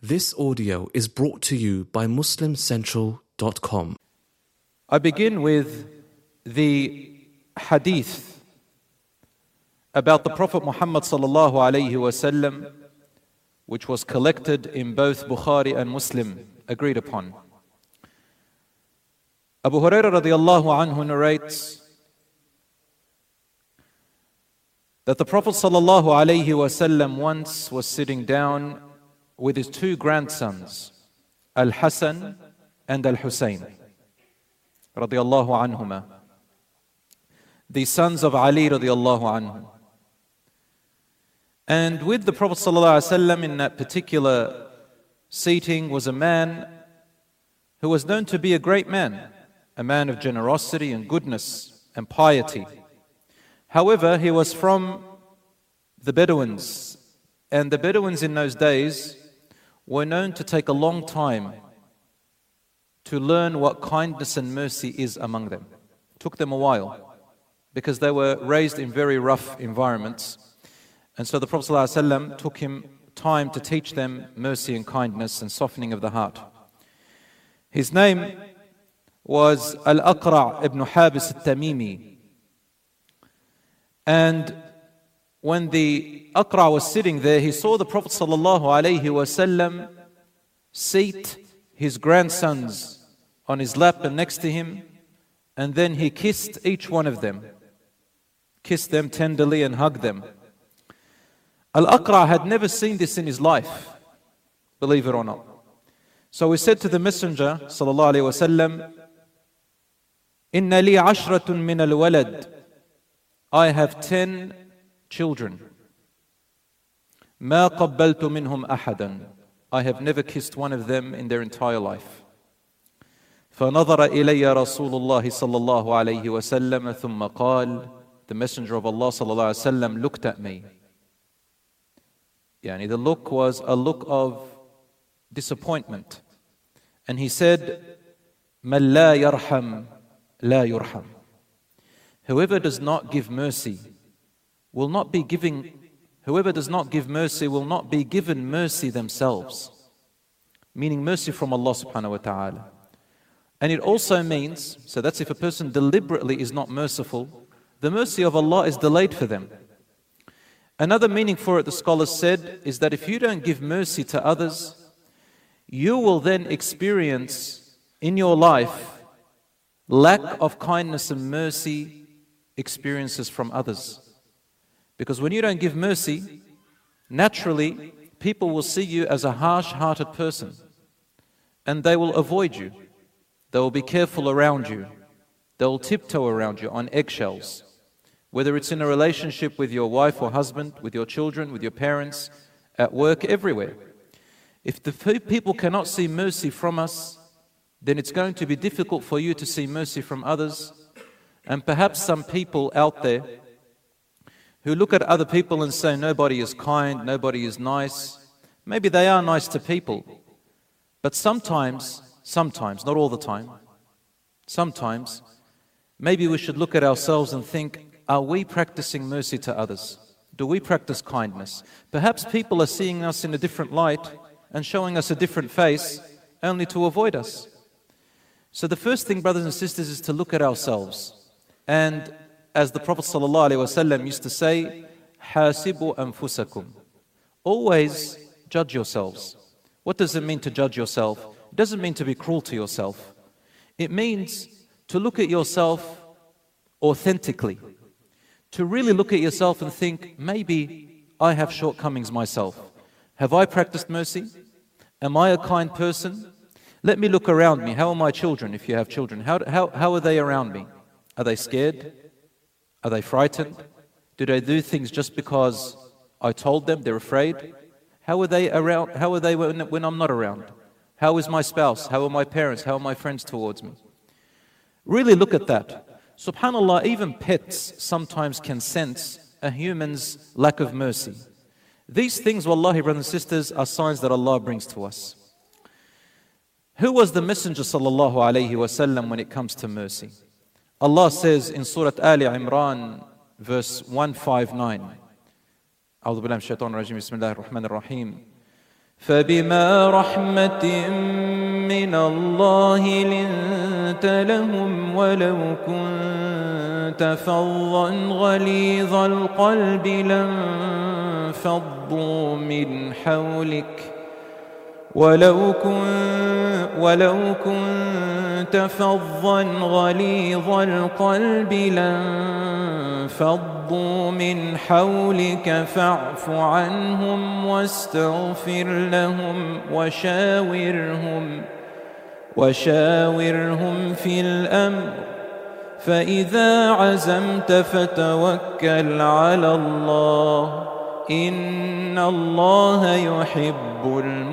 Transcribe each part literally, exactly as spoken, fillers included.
This audio is brought to you by Muslim Central dot com. I begin with the hadith about the Prophet Muhammad sallallahu alayhi wasallam, which was collected in both Bukhari and Muslim, agreed upon. Abu Hurairah radiallahu anhu narrates that the Prophet sallallahu alayhi wasallam once was sitting down with his two grandsons, Al-Hasan and Al-Husayn, radiallahu anhuma, the sons of Ali radiallahu anhu. And with the Prophet sallallahu alaihi wasallam in that particular seating was a man who was known to be a great man, a man of generosity and goodness and piety. However, he was from the Bedouins, and the Bedouins in those days were known to take a long time to learn what kindness and mercy is among them. It took them a while because they were raised in very rough environments. And so the Prophet ﷺ took him time to teach them mercy and kindness and softening of the heart. His name was Al-Aqra' ibn Habis al-Tamimi. And when the Aqra' was sitting there, he saw the Prophet ﷺ seat his grandsons on his lap and next to him, and then he kissed each one of them, kissed them tenderly and hugged them. Al-Aqra' had never seen this in his life, believe it or not. So he said to the Messenger sallallahu alaihi wasallam, "Inna li ashratun min al-walad." I have ten children. Ma qabbaltu minhum ahadan. I have never kissed one of them in their entire life. فنظر إلي رسول الله صلى الله عليه وسلم ثم قال. The Messenger of Allah صلى الله عليه وسلم looked at me. Yani the look was a look of disappointment. And he said, مَنْ لَا يَرْحَمْ لَا يُرْحَمْ. Whoever does not give mercy will not be giving, whoever does not give mercy will not be given mercy themselves. Meaning mercy from Allah subhanahu wa ta'ala. And it also means, so that's if a person deliberately is not merciful, the mercy of Allah is delayed for them. Another meaning for it, the scholars said, is that if you don't give mercy to others, you will then experience in your life lack of kindness and mercy experiences from others. Because when you don't give mercy, naturally people will see you as a harsh-hearted person and they will avoid you. They will be careful around you. They will tiptoe around you on eggshells. Whether it's in a relationship with your wife or husband, with your children, with your parents, at work, everywhere. If the people cannot see mercy from us, then it's going to be difficult for you to see mercy from others. And perhaps some people out there who look at other people and say nobody is kind, nobody is nice. Maybe they are nice to people. But sometimes, sometimes, not all the time, sometimes, maybe we should look at ourselves and think, are we practicing mercy to others? Do we practice kindness? Perhaps people are seeing us in a different light and showing us a different face only to avoid us. So the first thing, brothers and sisters, is to look at ourselves. And as the Prophet ﷺ used to say, "Hasibu anfusakum." Always judge yourselves. What does it mean to judge yourself? It doesn't mean to be cruel to yourself. It means to look at yourself authentically. To really look at yourself and think, maybe I have shortcomings myself. Have I practiced mercy? Am I a kind person? Let me look around me. How are my children, if you have children? How, how, how are they around me? Are they scared? Are they frightened? Do they do things just because I told them they're afraid? How are they around? How are they when, when I'm not around? How is my spouse? How are my parents? How are my friends towards me? Really look at that. SubhanAllah, even pets sometimes can sense a human's lack of mercy. These things, wallahi, brothers and sisters, are signs that Allah brings to us. Who was the Messenger sallallahu alayhi wasallam when it comes to mercy? Allah says in Surah Ali Imran, verse one fifty-nine, أعوذ بالله من الشيطان الرجيم بسم الله الرحمن الرحيم فبما رحمة من الله لنت لهم ولو كنت فظا غليظ القلب لانفضوا من حولك ولو كنت ولو كنت فظا غليظ القلب لانفضوا من حولك فاعف عنهم واستغفر لهم وشاورهم وشاورهم في الأمر فإذا عزمت فتوكل على الله إن الله يحب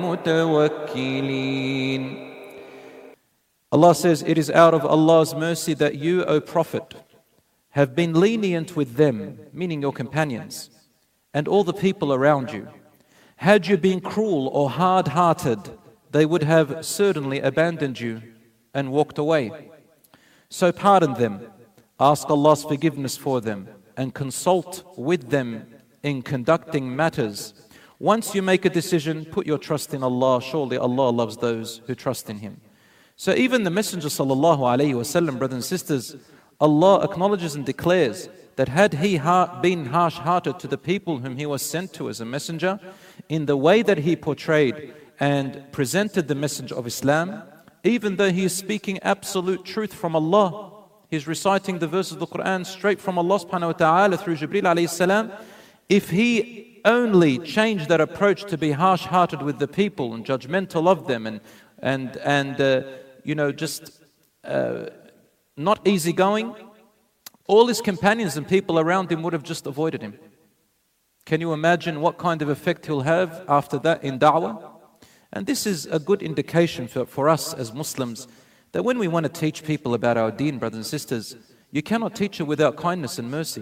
المتوكلين. Allah says, it is out of Allah's mercy that you, O Prophet, have been lenient with them, meaning your companions, and all the people around you. Had you been cruel or hard-hearted, they would have certainly abandoned you and walked away. So pardon them, ask Allah's forgiveness for them, and consult with them in conducting matters. Once you make a decision, put your trust in Allah. Surely Allah loves those who trust in Him. So even the Messenger sallallahu alaihi wasallam, brothers and sisters, Allah acknowledges and declares that had he ha- been harsh-hearted to the people whom he was sent to as a messenger, in the way that he portrayed and presented the message of Islam, even though he is speaking absolute truth from Allah, he's reciting the verses of the Quran straight from Allah subhanahu wa ta'ala through Jibreel alayhi salam, if he only changed that approach to be harsh-hearted with the people and judgmental of them and and and uh, you know just uh, not easygoing, all his companions and people around him would have just avoided him. Can you imagine what kind of effect he'll have after that in da'wah? And this is a good indication for, for us as Muslims that when we want to teach people about our deen, brothers and sisters, you cannot teach it without kindness and mercy.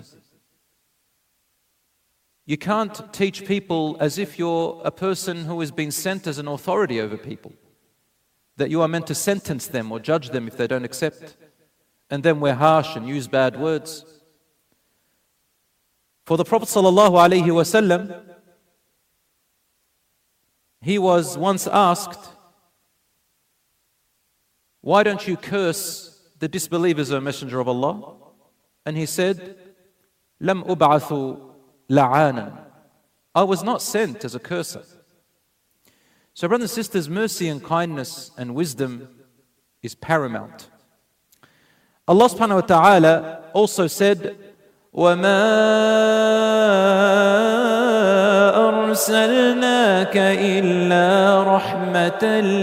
You can't teach people as if you're a person who has been sent as an authority over people, that you are meant to sentence them or judge them if they don't accept, and then we're harsh and use bad words. For the Prophet ﷺ, he was once asked, why don't you curse the disbelievers, O Messenger of Allah? And he said, Lam ub'athu la'anan. I was not sent as a curser. So brothers and sisters, mercy and kindness and wisdom is paramount. Allah subhanahu wa ta'ala also said, وَمَا أَرْسَلْنَاكَ إِلَّا رَحْمَةً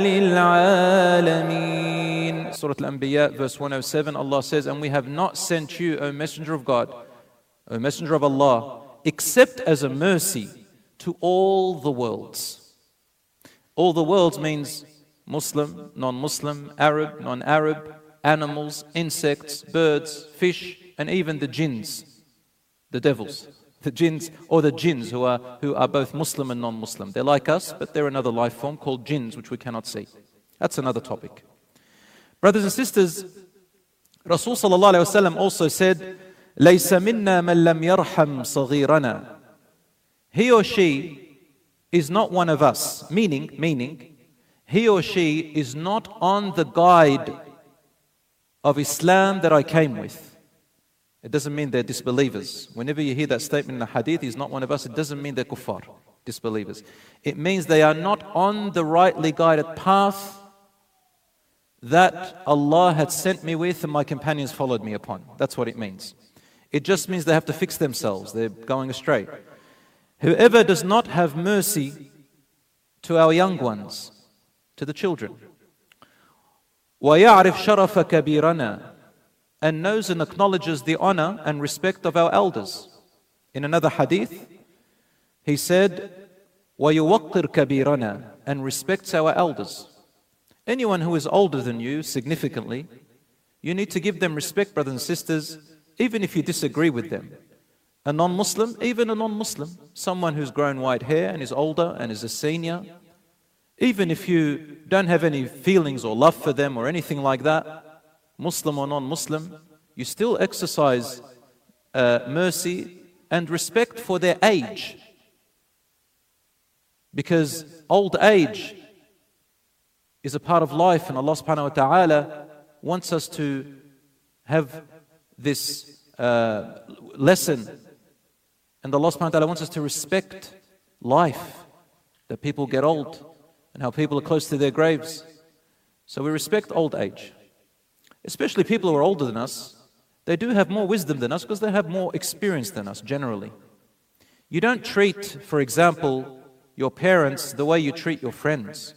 لِلْعَالَمِينَ. Surah Al-Anbiya, verse one oh seven, Allah says, and we have not sent you, O Messenger of God, O Messenger of Allah, except as a mercy to all the worlds. All the worlds means Muslim, non-Muslim, Arab, non-Arab, animals, insects, birds, fish, and even the jinns, the devils. The jinns, or the jinns who are, who are both Muslim and non-Muslim. They're like us, but they're another life form called jinns, which we cannot see. That's another topic. Brothers and sisters, Rasul sallallahu alayhi wa sallam also said, لَيْسَ مِنَّا مَنْ لَمْ يَرْحَمْ صَغِيرَنَا. He or she is not one of us, meaning, meaning, he or she is not on the guide of Islam that I came with. It doesn't mean they're disbelievers. Whenever you hear that statement in the hadith, he's not one of us, it doesn't mean they're kuffar, disbelievers. It means they are not on the rightly guided path that Allah had sent me with and my companions followed me upon. That's what it means. It just means they have to fix themselves. They're going astray. Whoever does not have mercy to our young ones, to the children, وَيَعْرِفْ شَرَفَ كَبِيرَنَا, and knows and acknowledges the honor and respect of our elders. In another hadith, he said, وَيُوَقِّرْ كَبِيرَنَا, and respects our elders. Anyone who is older than you, significantly, you need to give them respect, brothers and sisters, even if you disagree with them. A non-Muslim, even a non-Muslim, someone who's grown white hair and is older and is a senior, even if you don't have any feelings or love for them or anything like that, Muslim or non-Muslim, you still exercise uh, mercy and respect for their age. Because old age is a part of life, and Allah subhanahu wa ta'ala wants us to have this uh, lesson. And Allah subhanahu wa ta'ala wants us to respect life, that people get old and how people are close to their graves. So we respect old age. Especially people who are older than us, they do have more wisdom than us because they have more experience than us generally. You don't treat, for example, your parents the way you treat your friends.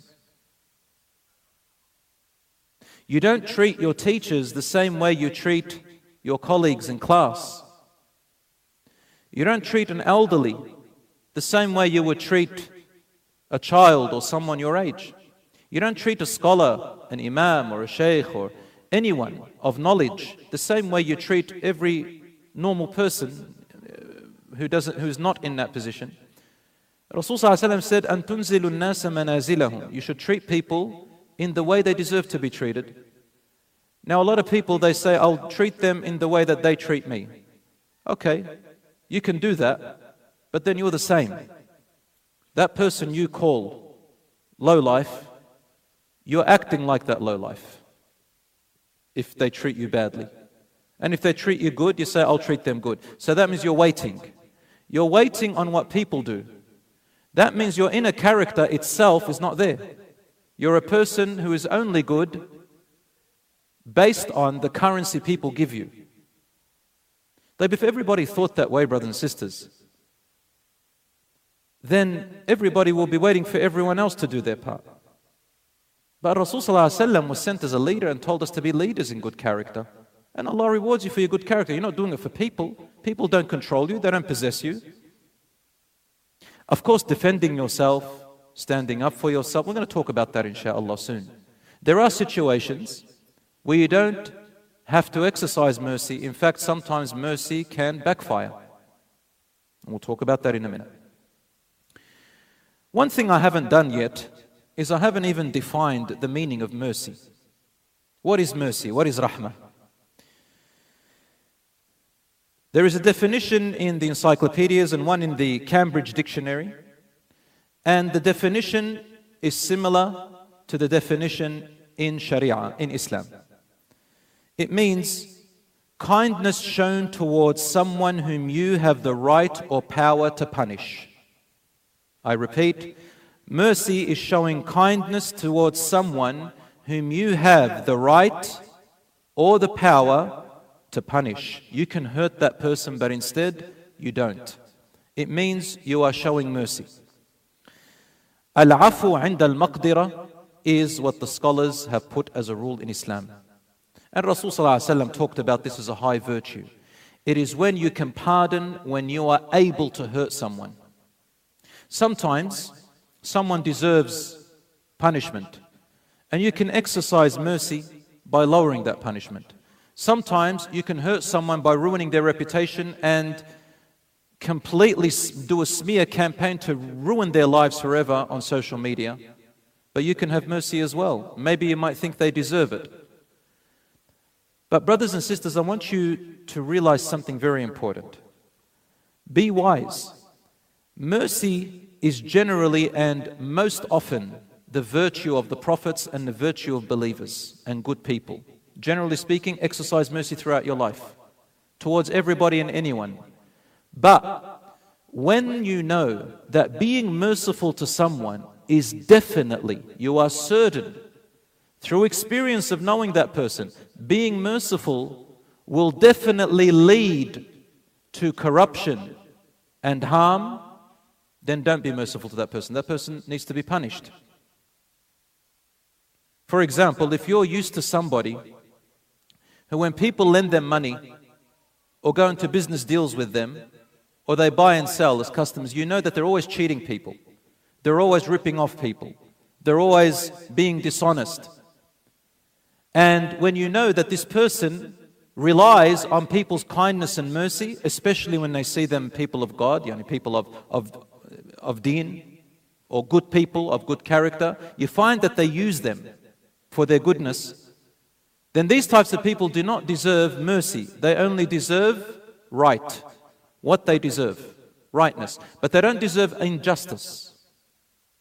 You don't treat your teachers the same way you treat your colleagues in class. You don't treat an elderly the same way you would treat a child or someone your age. You don't treat a scholar, an imam or a sheikh or anyone of knowledge the same way you treat every normal person who doesn't, who's not in that position. Rasul sallallahu alaihi wasallam said, "An tunzilu an-nasa manazilahum." You should treat people in the way they deserve to be treated. Now, a lot of people, they say, "I'll treat them in the way that they treat me." Okay, you can do that, but then you're the same. That person you call low life, you're acting like that low life if they treat you badly. And if they treat you good, you say, "I'll treat them good." So that means you're waiting. You're waiting on what people do. That means your inner character itself is not there. You're a person who is only good based on the currency people give you. Like if everybody thought that way, brothers and sisters, then everybody will be waiting for everyone else to do their part. But Rasul sallallahu alaihi wasallam was sent as a leader and told us to be leaders in good character. And Allah rewards you for your good character. You're not doing it for people. People don't control you. They don't possess you. Of course, defending yourself, standing up for yourself. We're going to talk about that inshallah soon. There are situations where you don't have to exercise mercy. In fact, sometimes mercy can backfire. And we'll talk about that in a minute. One thing I haven't done yet is I haven't even defined the meaning of mercy. What is mercy? What is rahmah? There is a definition in the encyclopedias and one in the Cambridge Dictionary. And the definition is similar to the definition in Sharia, in Islam. It means kindness shown towards someone whom you have the right or power to punish. I repeat, mercy is showing kindness towards someone whom you have the right or the power to punish. You can hurt that person, but instead you don't. It means you are showing mercy. Al-afu 'inda al-maqdira is what the scholars have put as a rule in Islam. And Rasul sallallahu alaihi wasallam talked about this as a high virtue. It is when you can pardon when you are able to hurt someone. Sometimes someone deserves punishment, and you can exercise mercy by lowering that punishment. Sometimes you can hurt someone by ruining their reputation and completely do a smear campaign to ruin their lives forever on social media. But you can have mercy as well. Maybe you might think they deserve it. But brothers and sisters, I want you to realize something very important. Be wise. Mercy is generally and most often the virtue of the prophets and the virtue of believers and good people. Generally speaking, exercise mercy throughout your life towards everybody and anyone. But when you know that being merciful to someone is definitely, you are certain, through experience of knowing that person, being merciful will definitely lead to corruption and harm, then don't be merciful to that person. That person needs to be punished. For example, if you're used to somebody who, when people lend them money or go into business deals with them, or they buy and sell as customers, you know that they're always cheating people. They're always ripping off people. They're always being dishonest. And when you know that this person relies on people's kindness and mercy, especially when they see them people of God, yani people of, of, of deen, or good people of good character, you find that they use them for their goodness, then these types of people do not deserve mercy. They only deserve right, what they deserve, rightness. But they don't deserve injustice.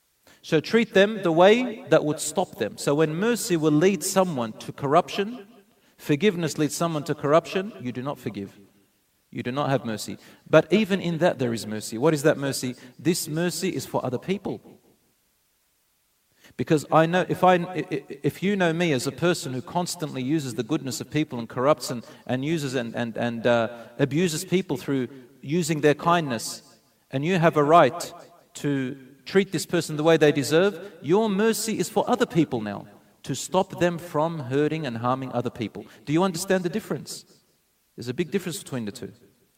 So treat them the way that would stop them. So when mercy will lead someone to corruption, forgiveness leads someone to corruption, you do not forgive. You do not have mercy. But even in that there is mercy. What is that mercy? This mercy is for other people. Because I know, if I, if you know me as a person who constantly uses the goodness of people and corrupts and, and uses and, and, and uh, abuses people through using their kindness, and you have a right to treat this person the way they deserve, your mercy is for other people now, to stop them from hurting and harming other people. Do you understand the difference? There's a big difference between the two.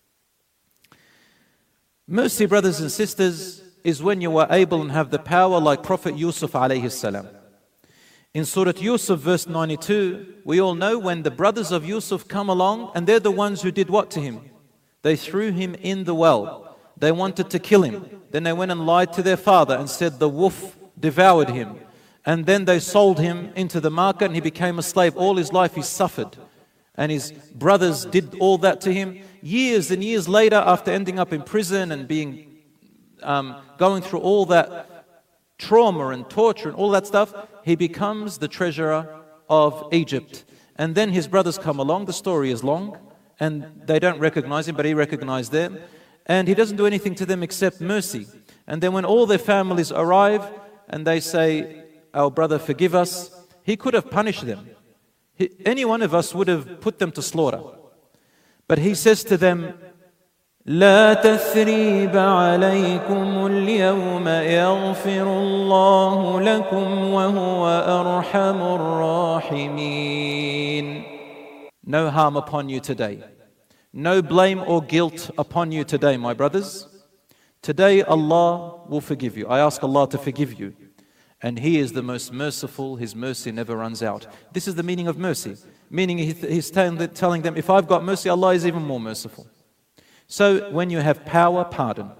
Mercy, brothers and sisters, is when you are able and have the power like Prophet Yusuf alayhi salam. In Surah Yusuf verse ninety-two, we all know when the brothers of Yusuf come along, and they're the ones who did what to him? They threw him in the well. They wanted to kill him. Then they went and lied to their father and said the wolf devoured him. And then they sold him into the market and he became a slave. All his life he suffered. And his brothers did all that to him. Years and years later, after ending up in prison and being Um, going through all that trauma and torture and all that stuff, he becomes the treasurer of Egypt. And then his brothers come along, the story is long, and they don't recognize him, but he recognized them. And he doesn't do anything to them except mercy. And then when all their families arrive and they say, our brother, forgive us, he could have punished them. He, any one of us would have put them to slaughter. But he says to them, لا تثريب عليكم اليوم يغفر الله لكم وهو أرحم الراحمين. No harm upon you today. No blame or guilt upon you today, my brothers. Today Allah will forgive you. I ask Allah to forgive you. And He is the most merciful. His mercy never runs out. This is the meaning of mercy. Meaning He's telling them, if I've got mercy, Allah is even more merciful. So when you have power, pardon.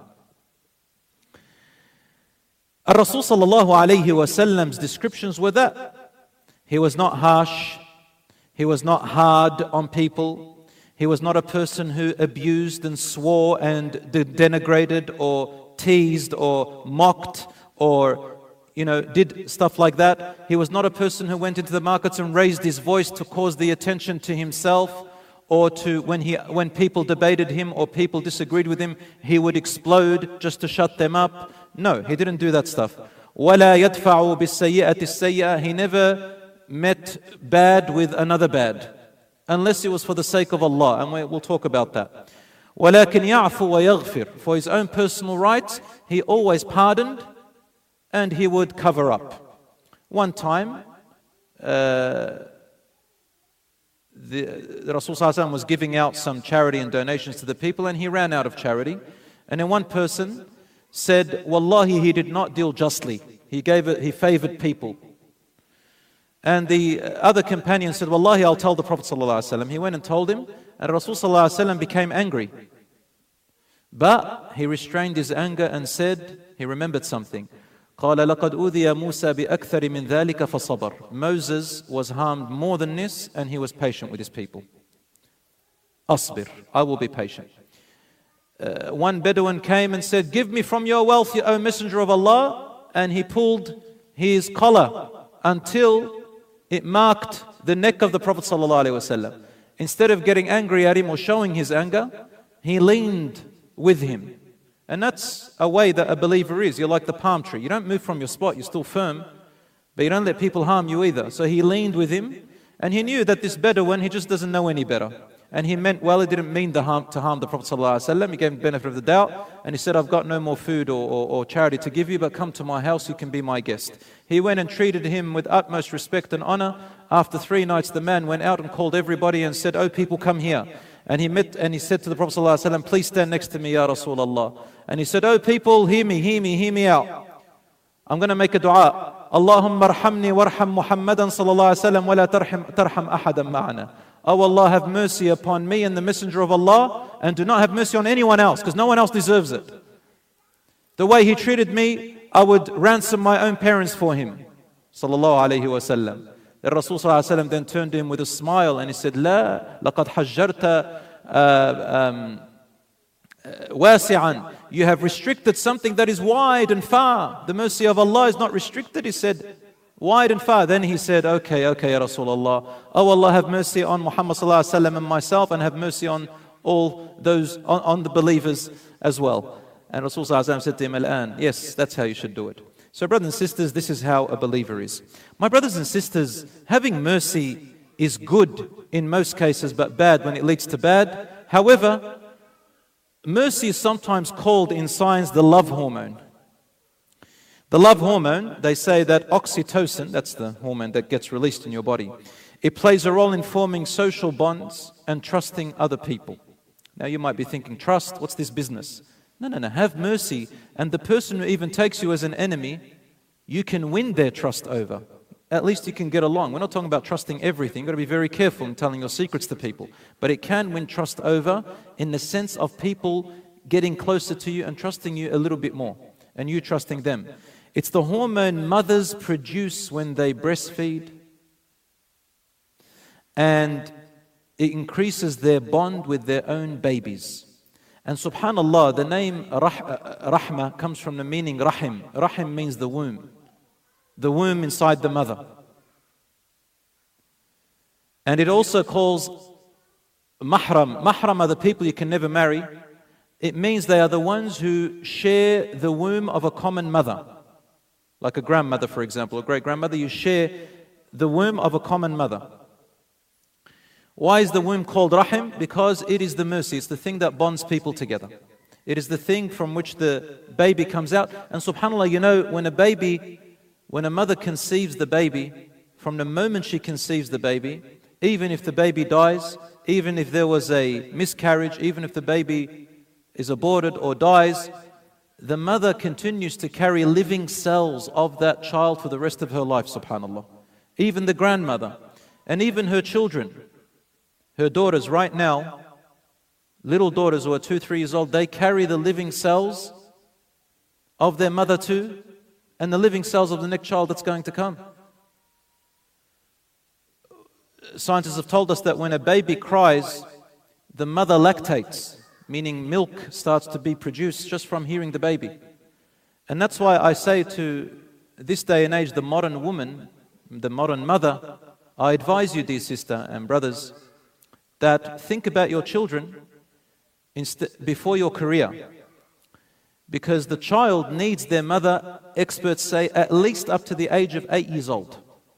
Ar-Rasul sallallahu alayhi wa sallam's descriptions were that. He was not harsh. He was not hard on people. He was not a person who abused and swore and denigrated or teased or mocked or, you know, did stuff like that. He was not a person who went into the markets and raised his voice to cause the attention to himself, or to when he when people debated him or people disagreed with him, he would explode just to shut them up. No, he didn't do that stuff. وَلَا يَدْفَعُ بِالسَّيِّئَةِ السَّيِّئَةِ. He never met bad with another bad, unless it was for the sake of Allah, and we'll talk about that. وَلَكِنْ يَعْفُ وَيَغْفِرُ. For his own personal rights, he always pardoned and he would cover up. One time, uh, The, the Rasul sallallahu alaihi wasallam was giving out some charity and donations to the people, and he ran out of charity. And then one person said, Wallahi, he did not deal justly. He gave it, he favored people. And the other companion said, Wallahi, I'll tell the Prophet sallallahu alaihi wasallam. He went and told him, and Rasul sallallahu alaihi wasallam became angry. But he restrained his anger and said, he remembered something. قال لقد أوذي موسى بأكثر من ذلك فصبر. Moses was harmed more than this, and he was patient with his people. أصبر, I will be patient. Uh, one Bedouin came and said, give me from your wealth, O Messenger of Allah. And he pulled his collar until it marked the neck of the Prophet ﷺ. Instead of getting angry at him or showing his anger, he leaned with him. And that's a way that a believer is. You're like the palm tree. You don't move from your spot, you're still firm, but you don't let people harm you either. So he leaned with him, and he knew that this Bedouin, he just doesn't know any better. And he meant well, he didn't mean to harm, to harm the Prophet ﷺ. He gave him the benefit of the doubt, and he said, I've got no more food or, or, or charity to give you, but come to my house, you can be my guest. He went and treated him with utmost respect and honor. After three nights, the man went out and called everybody and said, oh people, come here. And he met and he said to the Prophet ﷺ, please stand next to me, Ya Rasulullah. And he said, oh people, hear me, hear me, hear me out. I'm going to make a dua. Allahumma arhamni warham Muhammadan sallallahu alayhi wa sallam wa la tarham ahadan ma'ana. Oh Allah, have mercy upon me and the Messenger of Allah, and do not have mercy on anyone else, because no one else deserves it. The way he treated me, I would ransom my own parents for him. Sallallahu alayhi wa sallam. The Rasul sallallahu alayhi wa sallam then turned to him with a smile and he said, La, laqad hajjarta wasi'an. You have restricted something that is wide and far. The mercy of Allah is not restricted. He said, wide and far. Then he said, okay, okay, Ya Rasulullah. Oh Allah, have mercy on Muhammad sallallahu alaihi wasallam and myself, and have mercy on all those, on, on the believers as well. And Rasul sallallahu alaihi wasallam said to him, Al-an, yes, that's how you should do it. So brothers and sisters, this is how a believer is. My brothers and sisters, having mercy is good in most cases, but bad when it leads to bad. However, mercy is sometimes called in science the love hormone. The love hormone, they say that oxytocin, that's the hormone that gets released in your body, it plays a role in forming social bonds and trusting other people. Now you might be thinking, trust, what's this business? No, no, no, have mercy. And the person who even takes you as an enemy, you can win their trust over. At least you can get along. We're not talking about trusting everything. You've got to be very careful in telling your secrets to people. But it can win trust over in the sense of people getting closer to you and trusting you a little bit more, and you trusting them. It's the hormone mothers produce when they breastfeed, and it increases their bond with their own babies. And subhanallah, the name rah- Rahma comes from the meaning Rahim. Rahim means the womb. The womb inside the mother. And it also calls Mahram. Mahram are the people you can never marry. It means they are the ones who share the womb of a common mother. Like a grandmother, for example, a great-grandmother, you share the womb of a common mother. Why is the womb called Rahim? Because it is the mercy. It's the thing that bonds people together. It is the thing from which the baby comes out. And subhanAllah, you know, when a baby, when a mother conceives the baby, from the moment she conceives the baby, even if the baby dies, even if there was a miscarriage, even if the baby is aborted or dies, the mother continues to carry living cells of that child for the rest of her life, subhanAllah. Even the grandmother, and even her children. Her daughters right now, little daughters who are two, three years old, they carry the living cells of their mother too, and the living cells of the next child that's going to come. Scientists have told us that when a baby cries, the mother lactates, meaning milk starts to be produced just from hearing the baby. And that's why I say to this day and age, the modern woman, the modern mother, I advise you, dear sister and brothers, that think about your children inst- before your career. Because the child needs their mother, experts say, at least up to the age of eight years old.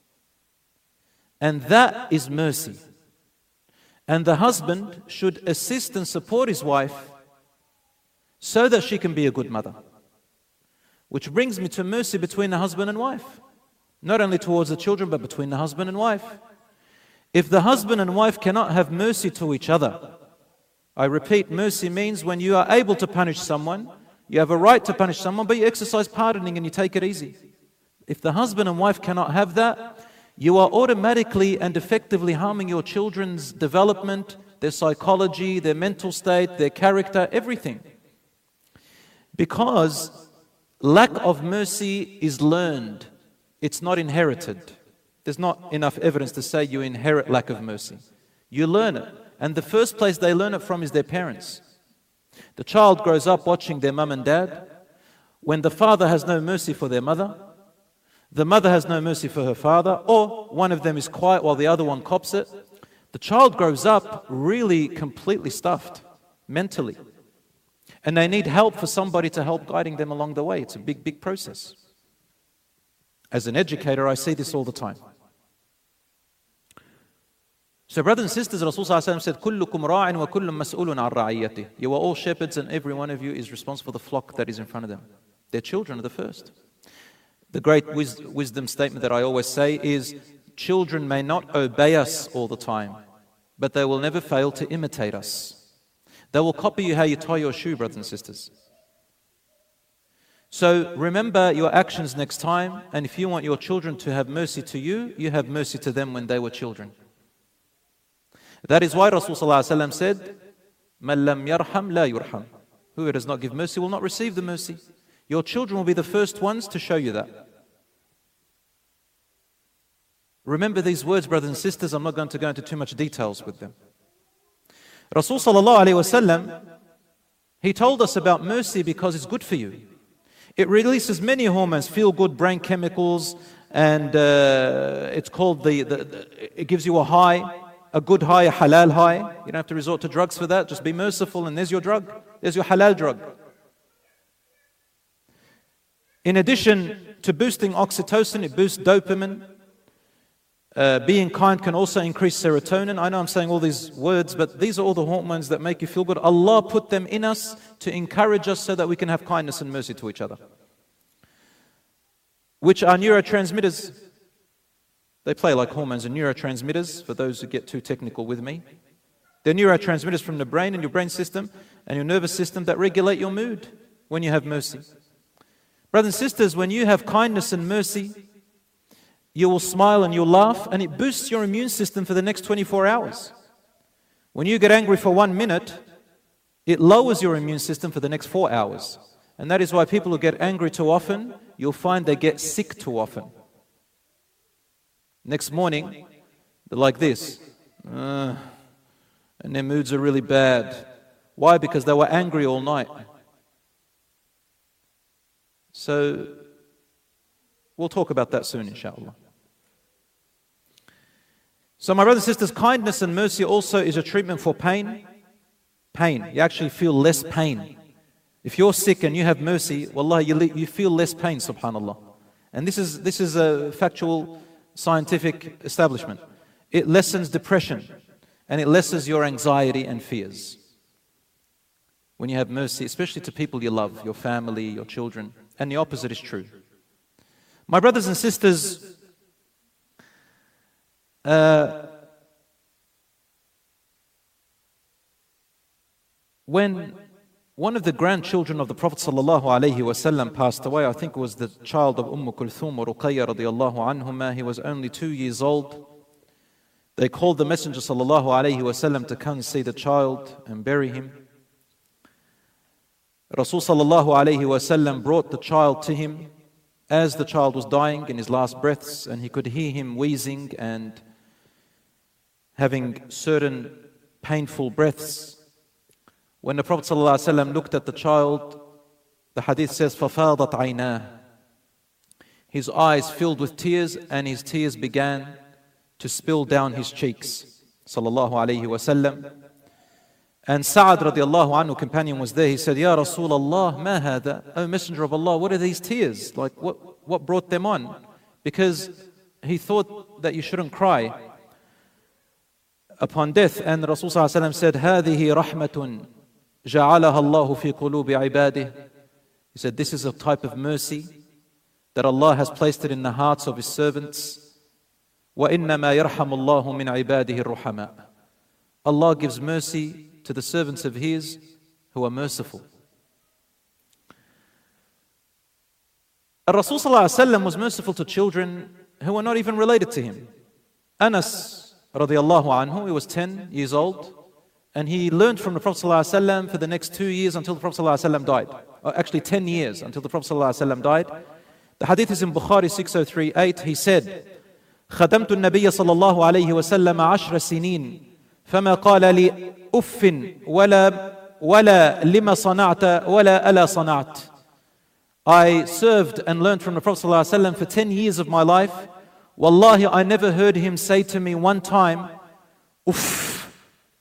And that is mercy. And the husband should assist and support his wife so that she can be a good mother. Which brings me to mercy between the husband and wife. Not only towards the children, but between the husband and wife. If the husband and wife cannot have mercy to each other, I repeat, mercy means when you are able to punish someone, you have a right to punish someone, but you exercise pardoning and you take it easy. If the husband and wife cannot have that, you are automatically and effectively harming your children's development, their psychology, their mental state, their character, everything. Because lack of mercy is learned. It's not inherited. There's not enough evidence to say you inherit lack of mercy. You learn it. And the first place they learn it from is their parents. The child grows up watching their mum and dad. When the father has no mercy for their mother, the mother has no mercy for her father, or one of them is quiet while the other one cops it, the child grows up really completely stuffed, mentally. And they need help for somebody to help guiding them along the way. It's a big, big process. As an educator, I see this all the time. So brothers and sisters, Rasul sallallahu alaihi wasallam said, "Kullukum ra'in wa kullum mas'ulun an ra'iyati." You are all shepherds and every one of you is responsible for the flock that is in front of them. Their children are the first. The great wis- wisdom statement that I always say is, children may not obey us all the time, but they will never fail to imitate us. They will copy you how you tie your shoe, brothers and sisters. So remember your actions next time, and if you want your children to have mercy to you, you have mercy to them when they were children. That is why Rasul sallallahu alaihi wasallam said, "Man lam yarham la yurham." Whoever does not give mercy will not receive the mercy. Your children will be the first ones to show you that. Remember these words, brothers and sisters. I'm not going to go into too much details with them. Rasul sallallahu alaihi wasallam He told us about mercy because it's good for you. It releases many hormones, feel-good brain chemicals, and uh, it's called the, the, the, it gives you a high, a good high, a halal high. You don't have to resort to drugs for that. Just be merciful and there's your drug. There's your halal drug. In addition to boosting oxytocin, it boosts dopamine. Uh, being kind can also increase serotonin. I know I'm saying all these words, but these are all the hormones that make you feel good. Allah put them in us to encourage us so that we can have kindness and mercy to each other, which are neurotransmitters. They play like hormones and neurotransmitters, for those who get too technical with me. They're neurotransmitters from the brain and your brain system and your nervous system that regulate your mood when you have mercy. Brothers and sisters, when you have kindness and mercy, you will smile and you'll laugh, and it boosts your immune system for the next twenty-four hours. When you get angry for one minute, it lowers your immune system for the next four hours. And that is why people who get angry too often, you'll find they get sick too often. Next morning, they're like this, uh, and their moods are really bad. Why? Because they were angry all night. So, we'll talk about that soon, inshallah. So my brothers and sisters, kindness and mercy also is a treatment for pain. Pain. You actually feel less pain. If you're sick and you have mercy, wallahi, you, you feel less pain, subhanallah. And this is, this is a factual, scientific establishment. It lessens depression and it lessens your anxiety and fears. When you have mercy, especially to people you love, your family, your children. And the opposite is true. My brothers and sisters, uh, when one of the grandchildren of the Prophet sallallahu alaihi wasallam passed away, I think it was the child of Umm Kulthum or Ruqayya radiyallahu anhuma, he was only two years old. They called the Messenger sallallahu alaihi wasallam to come and see the child and bury him. Rasul sallallahu alaihi wasallam brought the child to him as the child was dying in his last breaths, and he could hear him wheezing and having certain painful breaths. When the Prophet ﷺ looked at the child, the hadith says, فَفَاضَتْ عَيْنَاهُ. His eyes filled with tears, and his tears began to spill down his cheeks. Sallallahu alayhi wasallam. And Sa'ad radiallahu anhu, companion, was there. He said, Ya Rasulullah, ma hada? O Messenger of Allah, what are these tears? Like, what, what brought them on? Because he thought that you shouldn't cry upon death. And Rasul sallallahu alayhi wa sallam said, هَذِهِ رَحْمَةٌ جَعَلَهَا اللَّهُ فِي قُلُوبِ عِبَادِهِ. He said, this is a type of mercy that Allah has placed it in the hearts of His servants. وَإِنَّمَا يَرْحَمُ اللَّهُ مِنْ عِبَادِهِ الرُّحَمَاءِ. Allah gives mercy to the servants of His who are merciful. Rasul sallallahu alaihi wasallam was merciful to children who were not even related to him. Anas radiallahu anhu, he was ten years old, and he learned from the Prophet sallallahu alaihi wasallam for the next two years until the Prophet sallallahu alaihi wasallam died. Or actually ten years until the Prophet sallallahu alaihi wasallam died. The hadith is in Bukhari six oh three eight. He said, خدمت النبي صلى الله عليه وسلم عشر سنين فما قال لي أف ولا ولا لما صنعت ولا ألا صنعت. I served and learned from the Prophet ﷺ for ten years of my life. Wallahi, I never heard him say to me one time, uff.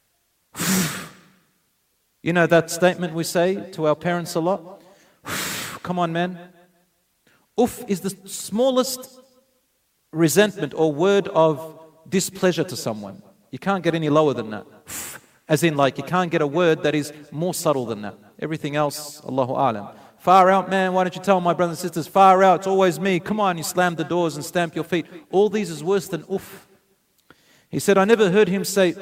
You know that statement we say to our parents a lot? Come on, man. Uff is the smallest resentment or word of displeasure to someone. You can't get any lower than that. As in, like, you can't get a word that is more subtle than that. Everything else, Allahu A'lam. Far out, man, why don't you tell my brothers and sisters, far out, it's always me. Come on, you slam the doors and stamp your feet. All these is worse than uff. He said, I never heard him say,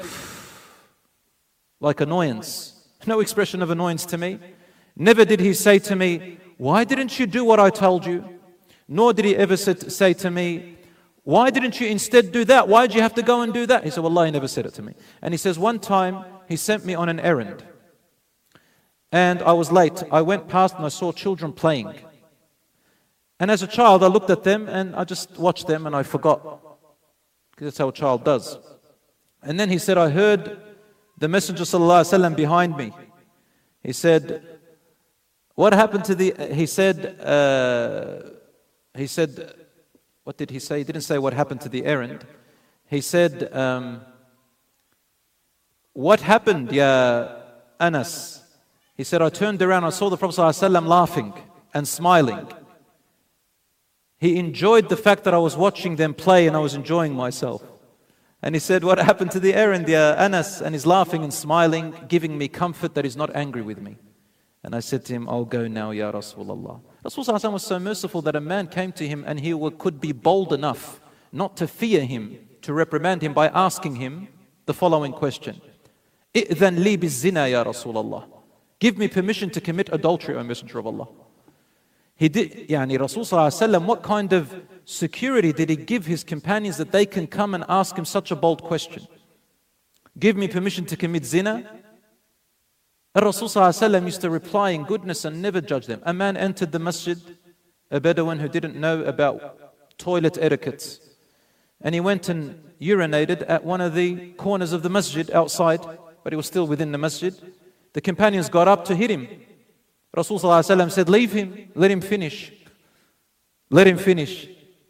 like annoyance. No expression of annoyance to me. Never did he say to me, why didn't you do what I told you? Nor did he ever say to me, why didn't you instead do that? Why did you have to go and do that? He said, Wallah, he never said it to me. And he says, one time, he sent me on an errand. And I was late. I went past and I saw children playing. And as a child, I looked at them and I just watched them and I forgot. Because that's how a child does. And then he said, I heard the Messenger ﷺ behind me. He said, what happened to the, he said, uh, he said, what did he say? He didn't say what happened to the errand. He said, um, what happened, ya Anas? He said, I turned around, I saw the Prophet ﷺ laughing and smiling. He enjoyed the fact that I was watching them play and I was enjoying myself. And he said, what happened to the errand, ya Anas? And he's laughing and smiling, giving me comfort that he's not angry with me. And I said to him, I'll go now, ya Rasulullah. Rasulullah was so merciful that a man came to him and he could be bold enough not to fear him, to reprimand him by asking him the following question. إِذَنْ لِي بِالزِّنَا ya Rasulullah. Give me permission to commit adultery, O Messenger of Allah. He did, yani Rasulullah, what kind of security did he give his companions that they can come and ask him such a bold question? Give me permission to commit zina? And Rasulullah used to reply in goodness and never judge them. A man entered the masjid, a Bedouin who didn't know about toilet etiquettes, and he went and urinated at one of the corners of the masjid outside, but he was still within the masjid. The companions got up to hit him. Rasulullah said, leave him, let him finish. Let him finish.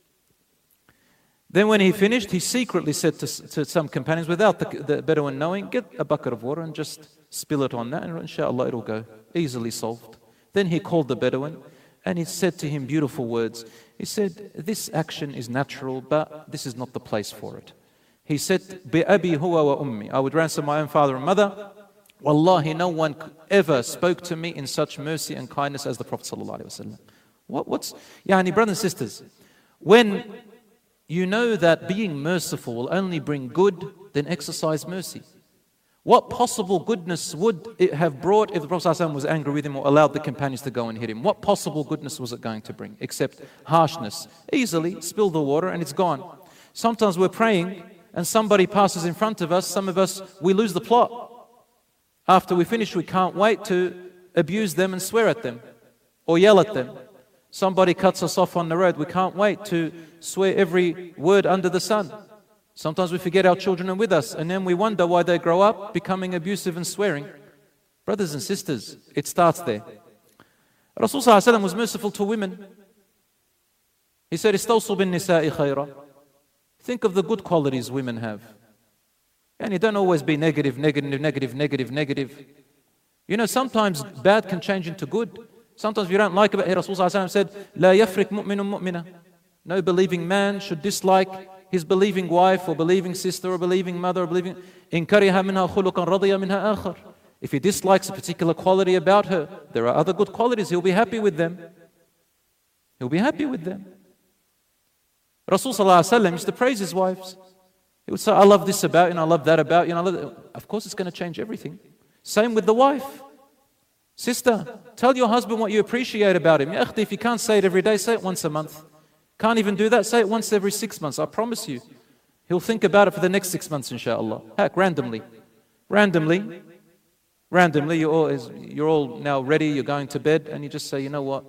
Then when he finished, he secretly said to, to some companions, without the, the Bedouin knowing, get a bucket of water and just spill it on that, and inshallah it'll go. Easily solved. Then he called the Bedouin and he said to him beautiful words. He said, this action is natural, but this is not the place for it. He said, بِأَبِي هُوَ وَأُمِّي. I would ransom my own father and mother. Wallahi, no one ever spoke to me in such mercy and kindness as the Prophet ﷺ. What, what's, yani, brothers and sisters, when you know that being merciful will only bring good, then exercise mercy. What possible goodness would it have brought if the Prophet ﷺ was angry with him or allowed the companions to go and hit him? What possible goodness was it going to bring except harshness? Easily spill the water and it's gone. Sometimes we're praying and somebody passes in front of us. Some of us, we lose the plot. After we finish, we can't wait to abuse them and swear at them or yell at them. Somebody cuts us off on the road. We can't wait to swear every word under the sun. Sometimes we forget our children are with us and then we wonder why they grow up becoming abusive and swearing. Brothers and sisters, it starts there. Rasulullah was merciful to women. He said, "Istawsu bin nisa'i khayra." Think of the good qualities women have. And you don't always be negative, negative, negative, negative, negative. You know, sometimes bad can change into good. Sometimes if you don't like it, Rasulullah said, "La yafrik mu'minun mu'mina." No believing man should dislike his believing wife or believing sister or believing mother or believing. In kariha minha khuluqan radiya minha akhar. If he dislikes a particular quality about her, there are other good qualities. He'll be happy with them. He'll be happy with them. Rasulullah used to praise his wives. He would say, I love this about you and I love that about you. And I love that. Of course, it's going to change everything. Same with the wife. Sister, tell your husband what you appreciate about him. Ya akhti, if you can't say it every day, say it once a month. Can't even do that, say it once every six months. I promise you. He'll think about it for the next six months, inshallah. Heck, randomly. Randomly. Randomly, you're all, you're all now ready, you're going to bed, and you just say, you know what?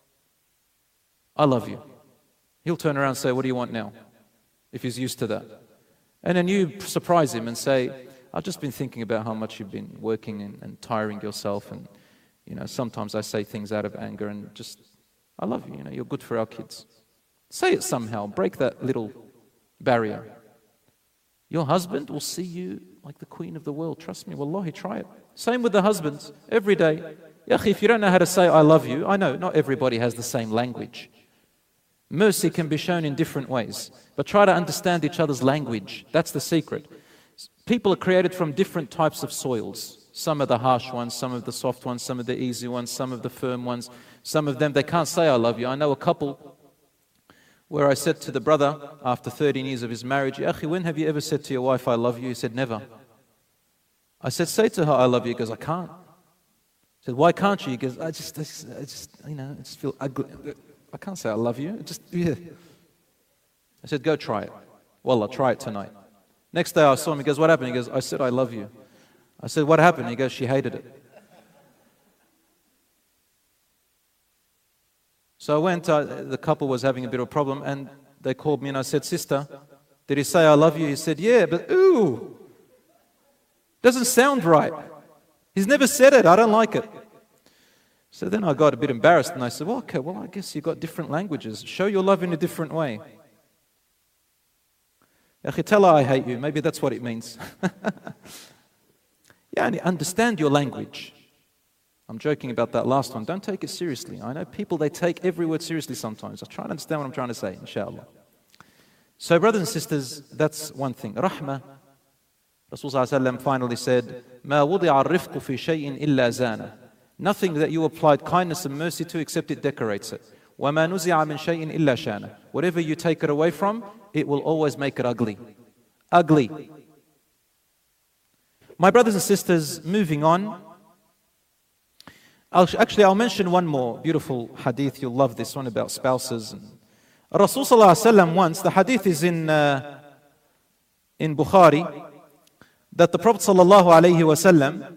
I love you. He'll turn around and say, what do you want now? If he's used to that. And then you surprise him and say, I've just been thinking about how much you've been working and, and tiring yourself. And, you know, sometimes I say things out of anger and just, I love you, you know, you're good for our kids. Say it somehow, break that little barrier. Your husband will see you like the queen of the world. Trust me, wallahi, try it. Same with the husbands, every day. Yakhi, if you don't know how to say I love you, I know not everybody has the same language. Mercy can be shown in different ways, but try to understand each other's language. That's the secret. People are created from different types of soils. Some of the harsh ones, some of the soft ones, some of the easy ones, some of the firm ones. Some of them, they can't say I love you. I know a couple where I said to the brother after thirteen years of his marriage, Akhi, when have you ever said to your wife, I love you? He said, never. I said, say to her, I love you. He goes, I can't. I said, why can't you? He goes, I just, I just, I just you know, I just feel ugly. I can't say I love you. Just, yeah. I said, go try it. Wallah, try it tonight. Next day I saw him. He goes, what happened? He goes, I said, I love you. I said, what happened? He goes, she hated it. So I went, uh, the couple was having a bit of a problem, and they called me and I said, sister, did he say I love you? He said, yeah, but ooh, doesn't sound right. He's never said it. I don't like it. So then I got a bit embarrassed and I said, well, okay, well, I guess you've got different languages. Show your love in a different way. Akhi, tell her I hate you. Maybe that's what it means. Yeah, and understand your language. I'm joking about that last one. Don't take it seriously. I know people, they take every word seriously sometimes. I try to understand what I'm trying to say, inshallah. So brothers and sisters, that's one thing. Rahmah. Rasulullah finally said, مَا وُضِعَ الرِّفْقُ فِي شَيْءٍ إِلَّا زَانَ. Nothing that you applied kindness and mercy to except it decorates it. وَمَا نُزِعَ مِنْ شَيْءٍ إِلَّا شَانَ. Whatever you take it away from, it will always make it ugly. Ugly. My brothers and sisters, moving on. I'll, actually, I'll mention one more beautiful hadith. You'll love this one about spouses. Rasul Sallallahu Alaihi Wasallam once, the hadith is in, uh, in Bukhari, that the Prophet Sallallahu Alaihi Wasallam,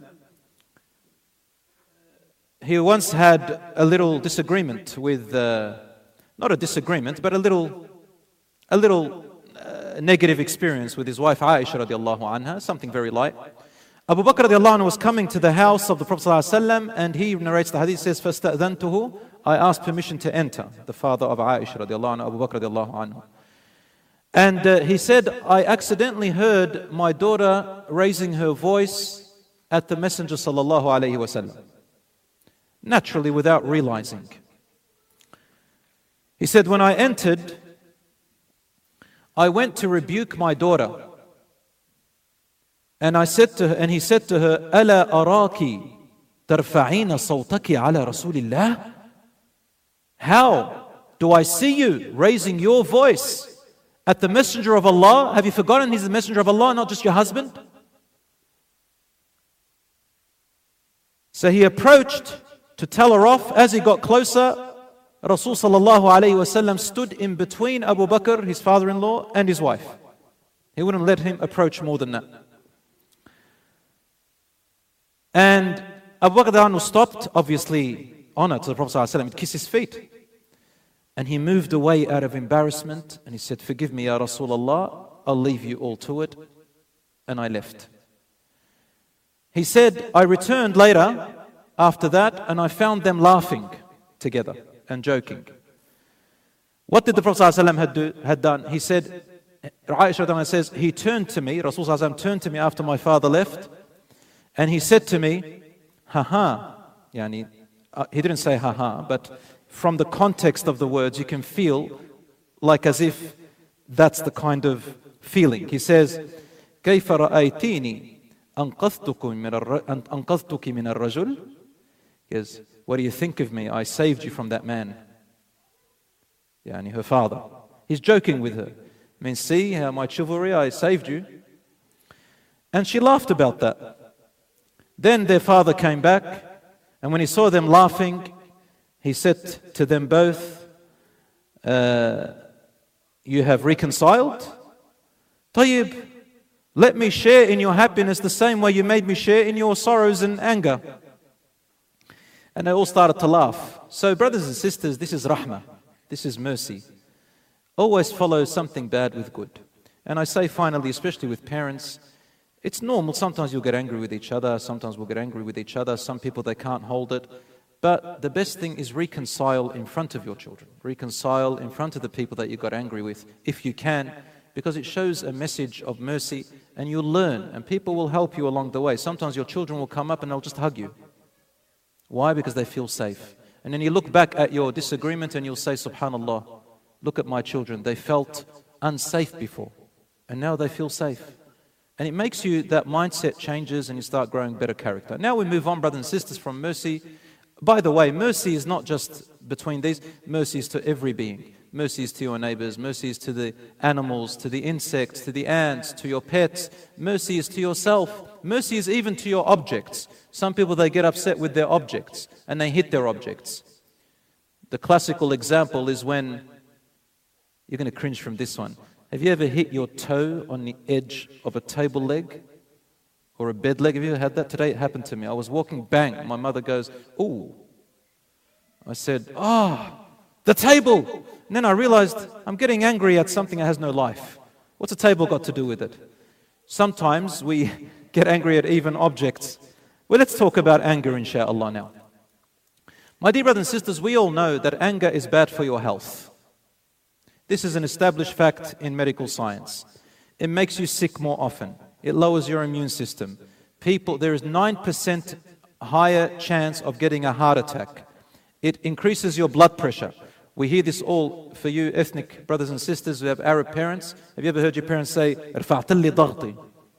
he once had a little disagreement with, uh, not a disagreement, but a little, a little uh, negative experience with his wife Aisha radiallahu anha, something very light. Abu Bakr radiallahu anhu was coming to the house of the Prophet sallallahu alaihi wasallam, and he narrates the hadith, says, فَاسْتَأْذَنْتُهُ, I asked permission to enter, the father of Aisha radiallahu anhu, Abu Bakr radiallahu anhu. And uh, he said, I accidentally heard my daughter raising her voice at the Messenger sallallahu alaihi wasallam. Naturally, without realizing. He said, when I entered, I went to rebuke my daughter. And I said to her, and he said to her, أَلَا أَرَاكِ تَرْفَعِينَ صَوْتَكِ عَلَى رَسُولِ اللَّهِ. How do I see you raising your voice at the Messenger of Allah? Have you forgotten he's the Messenger of Allah, not just your husband? So he approached to tell her off. As he got closer, Rasul sallallahu alayhi wasallam stood in between Abu Bakr, his father-in-law, and his wife. He wouldn't let him approach more than that. And Abu Bakr stopped, obviously honor to the Prophet sallallahu alayhi wasallam, kissed his feet. And he moved away out of embarrassment and he said, forgive me, Ya Rasulullah, I'll leave you all to it. And I left. He said, I returned later after that, and I found them laughing together and joking. What did the Prophet ﷺ had, do, had done? He said, Aisha says, he turned to me, Rasul ﷺ turned to me after my father left, and he said to me, ha-ha. Yani, uh, he didn't say ha-ha, but from the context of the words, you can feel like as if that's the kind of feeling. He says, كيف رأيتيني أنقذتك من الرجل. Yes, what do you think of me? I saved you from that man. Yani her father. He's joking with her. I mean, see how my chivalry, I saved you. And she laughed about that. Then their father came back, and when he saw them laughing, he said to them both, uh, you have reconciled? Tayyib, let me share in your happiness the same way you made me share in your sorrows and anger. And they all started to laugh. So brothers and sisters, this is rahmah. This is mercy. Always follow something bad with good. And I say finally, especially with parents, it's normal. Sometimes you'll get angry with each other. Sometimes we'll get angry with each other. Some people, they can't hold it. But the best thing is reconcile in front of your children. Reconcile in front of the people that you got angry with, if you can, because it shows a message of mercy, and you'll learn, and people will help you along the way. Sometimes your children will come up and they'll just hug you. Why? Because they feel safe. And then you look back at your disagreement and you'll say, subhanallah, look at my children. They felt unsafe before, and now they feel safe. And it makes you, that mindset changes and you start growing better character. Now we move on, brothers and sisters, from mercy. By the way, mercy is not just between these. Mercy is to every being. Mercy is to your neighbors. Mercy is to the animals, to the insects, to the ants, to your pets. Mercy is to yourself. Mercy is even to your objects. Some people, they get upset with their objects and they hit their objects. The classical example is when, you're going to cringe from this one. Have you ever hit your toe on the edge of a table leg or a bed leg? Have you ever had that? Today it happened to me. I was walking, bang, my mother goes, ooh. I said, ah, oh, the table. And then I realized I'm getting angry at something that has no life. What's a table got to do with it? Sometimes we get angry at even objects Well, let's talk about anger, inshaAllah, now. My dear brothers and sisters, we all know that anger is bad for your health. This is an established fact in medical science. It makes you sick more often. It lowers your immune system. People, there is nine percent higher chance of getting a heart attack. It increases your blood pressure. We hear this all for you ethnic brothers and sisters who have Arab parents. Have you ever heard your parents say, "Rfa'at li daghti"?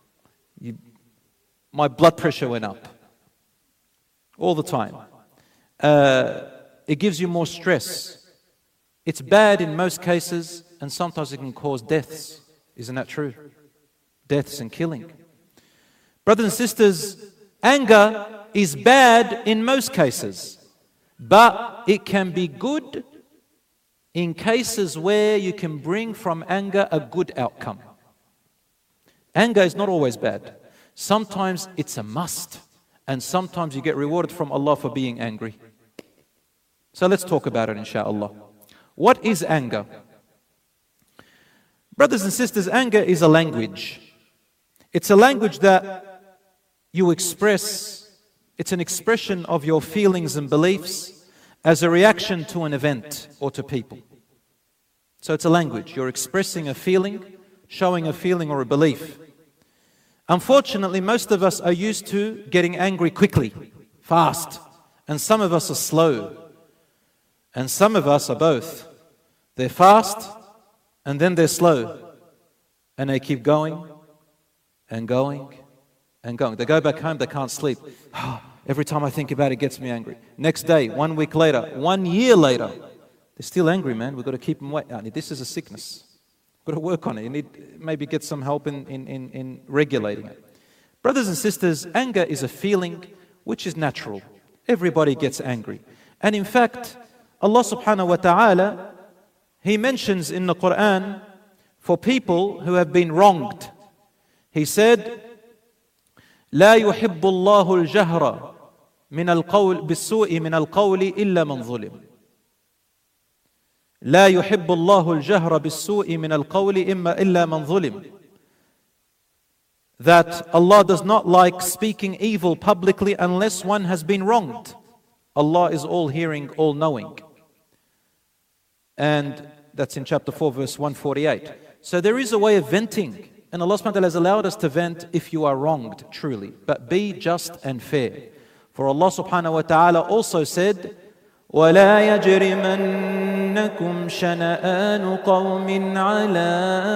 My blood pressure went up. All the time. Uh, it gives you more stress. It's bad in most cases, and sometimes it can cause deaths. Isn't that true? Deaths and killing. Brothers and sisters, anger is bad in most cases, but it can be good in cases where you can bring from anger a good outcome. Anger is not always bad. Sometimes it's a must, and sometimes you get rewarded from Allah for being angry. So let's talk about it, inshaAllah. What is anger? Brothers and sisters, anger is a language. It's a language that you express. It's an expression of your feelings and beliefs as a reaction to an event or to people. So it's a language. You're expressing a feeling, showing a feeling or a belief. Unfortunately, most of us are used to getting angry quickly, fast, and some of us are slow. And some of us are both. They're fast and then they're slow. And they keep going and going and going. They go back home, they can't sleep. Every time I think about it, it gets me angry. Next day, one week later, one year later, they're still angry, man. We've got to keep them waiting. This is a sickness. We've got to work on it. You need maybe get some help in, in, in, in regulating it. Brothers and sisters, anger is a feeling which is natural. Everybody gets angry. And in fact, Allah subhanahu wa ta'ala, He mentions in the Quran for people who have been wronged. He said, لا يحب الله الجهر من القول بالسوء من القول إلا من ظلم. لا يحب الله الجهر بالسوء من القول إما إلا من ظلم. That Allah does not like speaking evil publicly unless one has been wronged. Allah is all hearing, all knowing. And that's in chapter four, verse one forty-eight. So there is a way of venting. And Allah subhanahu wa ta'ala has allowed us to vent if you are wronged, truly. But be just and fair. For Allah subhanahu wa ta'ala also said, وَلَا يَجْرِمَنَّكُمْ شَنَآنُ قَوْمٍ عَلَىٰ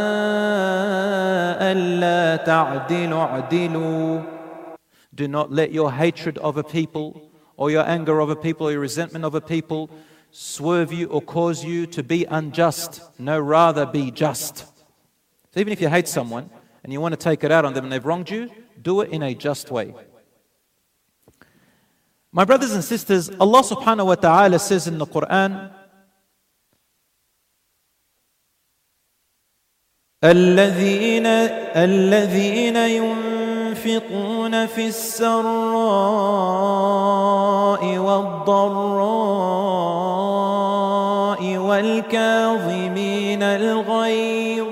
أَلَّا تَعْدِلُوا عَدِلُوا. Do not let your hatred of a people, or your anger of a people, or your resentment of a people swerve you or cause you to be unjust. No, rather be just. So even if you hate someone and you want to take it out on them and they've wronged you, do it in a just way. My brothers and sisters, Allah subhanahu wa ta'ala says in the Quran, الذين الذين ينفقون في السراء والضراء والكاظمين الغيظ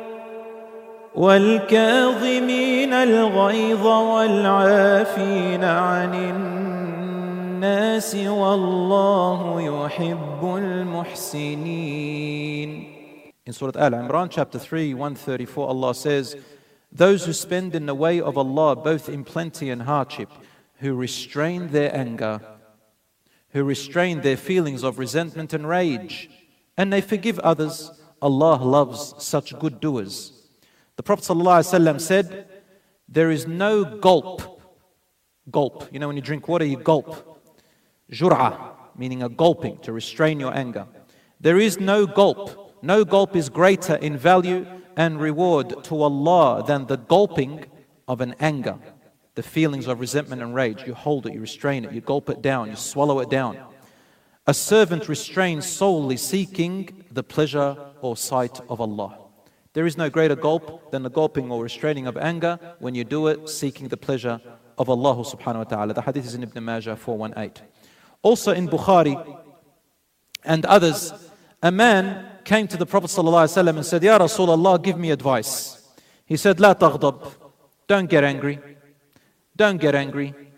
والكاظمين الغيظ والعافين عن الناس والله يحب المحسنين. In Surah Al-Imran, chapter three, one thirty-four, Allah says, those who spend in the way of Allah, both in plenty and hardship, who restrain their anger, who restrain their feelings of resentment and rage, and they forgive others, Allah loves such good doers. The Prophet ﷺ said, there is no gulp. Gulp. You know when you drink water, you gulp. Jur'a, meaning a gulping, to restrain your anger. There is no gulp. No gulp is greater in value and reward to Allah than the gulping of an anger. The feelings of resentment and rage. You hold it, you restrain it, you gulp it down, you swallow it down. A servant restrains solely seeking the pleasure or sight of Allah. There is no greater gulp than the gulping or restraining of anger when you do it seeking the pleasure of Allah subhanahu wa ta'ala. The hadith is in Ibn Majah four one eight. Also in Bukhari and others, a man came to the Prophet ﷺ and said, Ya Rasulullah, give me advice. He said, La taghdab, don't get angry. Don't get angry.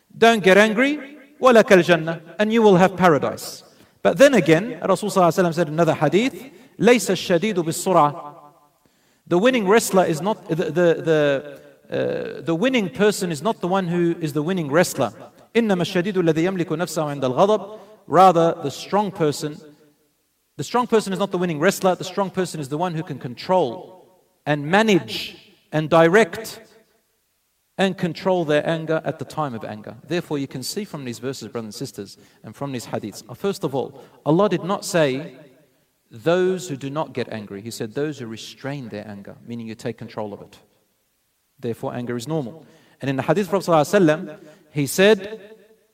Don't get angry, وَلَكَ الْجَنَّةِ, and you will have paradise. But then again, Rasulullah said in another hadith, لَيْسَ الشَّدِيدُ بِالسُّرْعَةِ. The winning wrestler is not, the, the, the, uh, the winning person is not the one who is the winning wrestler. إِنَّمَا الشَّدِيدُ الَّذِي يَمْلِكُ نَفْسَهُ عِنْدَ الْغَضَبِ. Rather, the strong person, the strong person is not the winning wrestler, the strong person is the one who can control and manage and direct and control their anger at the time of anger. Therefore, you can see from these verses, brothers and sisters, and from these hadiths, first of all, Allah did not say those who do not get angry. He said those who restrain their anger, meaning you take control of it. Therefore, anger is normal. And in the hadith of Prophet ﷺ, he said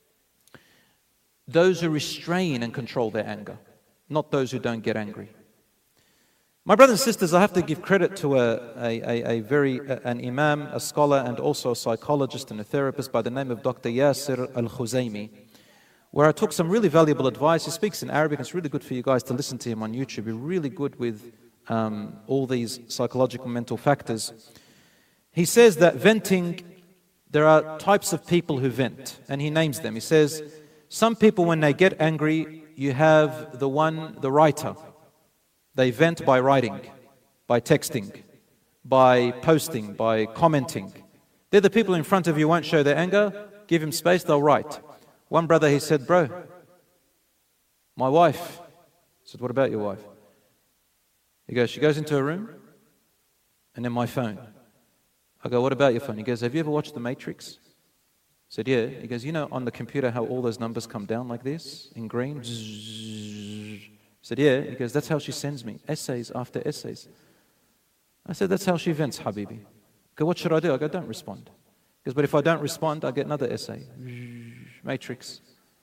those who restrain and control their anger, not those who don't get angry. My brothers and sisters, I have to give credit to a, a, a, a very, a, an imam, a scholar, and also a psychologist and a therapist by the name of Doctor Yasir Al-Khuzaymi, where I took some really valuable advice. He speaks in Arabic. It's really good for you guys to listen to him on YouTube. He's really good with um, all these psychological mental factors. He says that venting, there are types of people who vent, and he names them. He says, some people, when they get angry, you have the one, the writer. They vent by writing, by texting, by posting, by commenting. They're the people in front of you who won't show their anger. Give him space, they'll write. One brother, he said, bro, my wife. I said, what about your wife? He goes, she goes into her room, and then my phone. I go, what about your phone? He goes, have you ever watched The Matrix? I said, yeah. He goes, you know on the computer how all those numbers come down like this, in green? I said, yeah. He goes, that's how she sends me, essays after essays. I said, that's how she vents, Habibi. I go, what should I do? I go, don't respond. He goes, but if I don't respond, I get another essay. Matrix.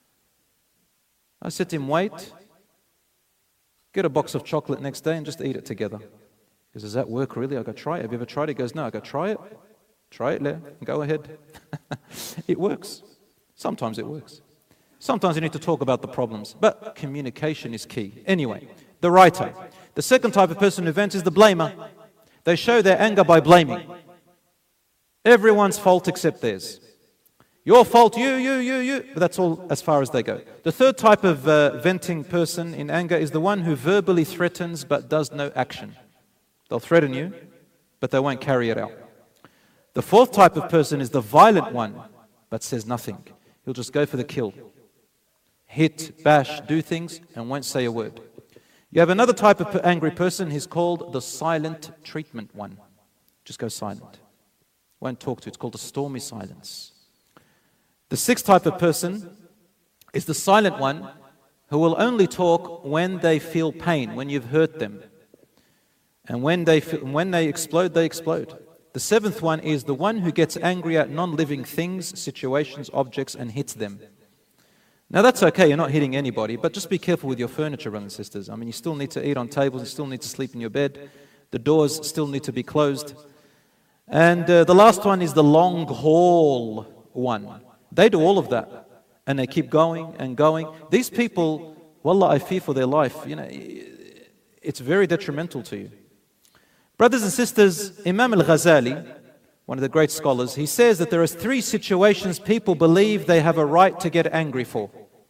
I said to him, wait, get a box of chocolate next day and just eat it together. He goes, does that work really? I go, try it. Have you ever tried it? He goes, no. I go, try it. Try it, Leo. Go ahead. It works. Sometimes it works. Sometimes you need to talk about the problems, but communication is key. Anyway, the writer. The second type of person who vents is the blamer. They show their anger by blaming. Everyone's fault except theirs. Your fault, you, you, you, you. But that's all as far as they go. The third type of uh, venting person in anger is the one who verbally threatens but does no action. They'll threaten you, but they won't carry it out. The fourth type of person is the violent one, but says nothing. He'll just go for the kill. Hit, bash, do things, and won't say a word. You have another type of angry person. He's called the silent treatment one. Just go silent. Won't talk to you. It's called a stormy silence. The sixth type of person is the silent one who will only talk when they feel pain, when you've hurt them. And when they, when they explode, they explode. The seventh one is the one who gets angry at non-living things, situations, objects, and hits them. Now that's okay, you're not hitting anybody, but just be careful with your furniture, brothers and sisters. I mean, you still need to eat on tables, you still need to sleep in your bed, the doors still need to be closed. And uh, the last one is the long haul one. They do all of that, and they keep going and going. These people, wallah, I fear for their life. You know, it's very detrimental to you. Brothers and sisters, Imam Al-Ghazali, one of the great scholars, he says that there are three situations people believe they have a right to get angry for.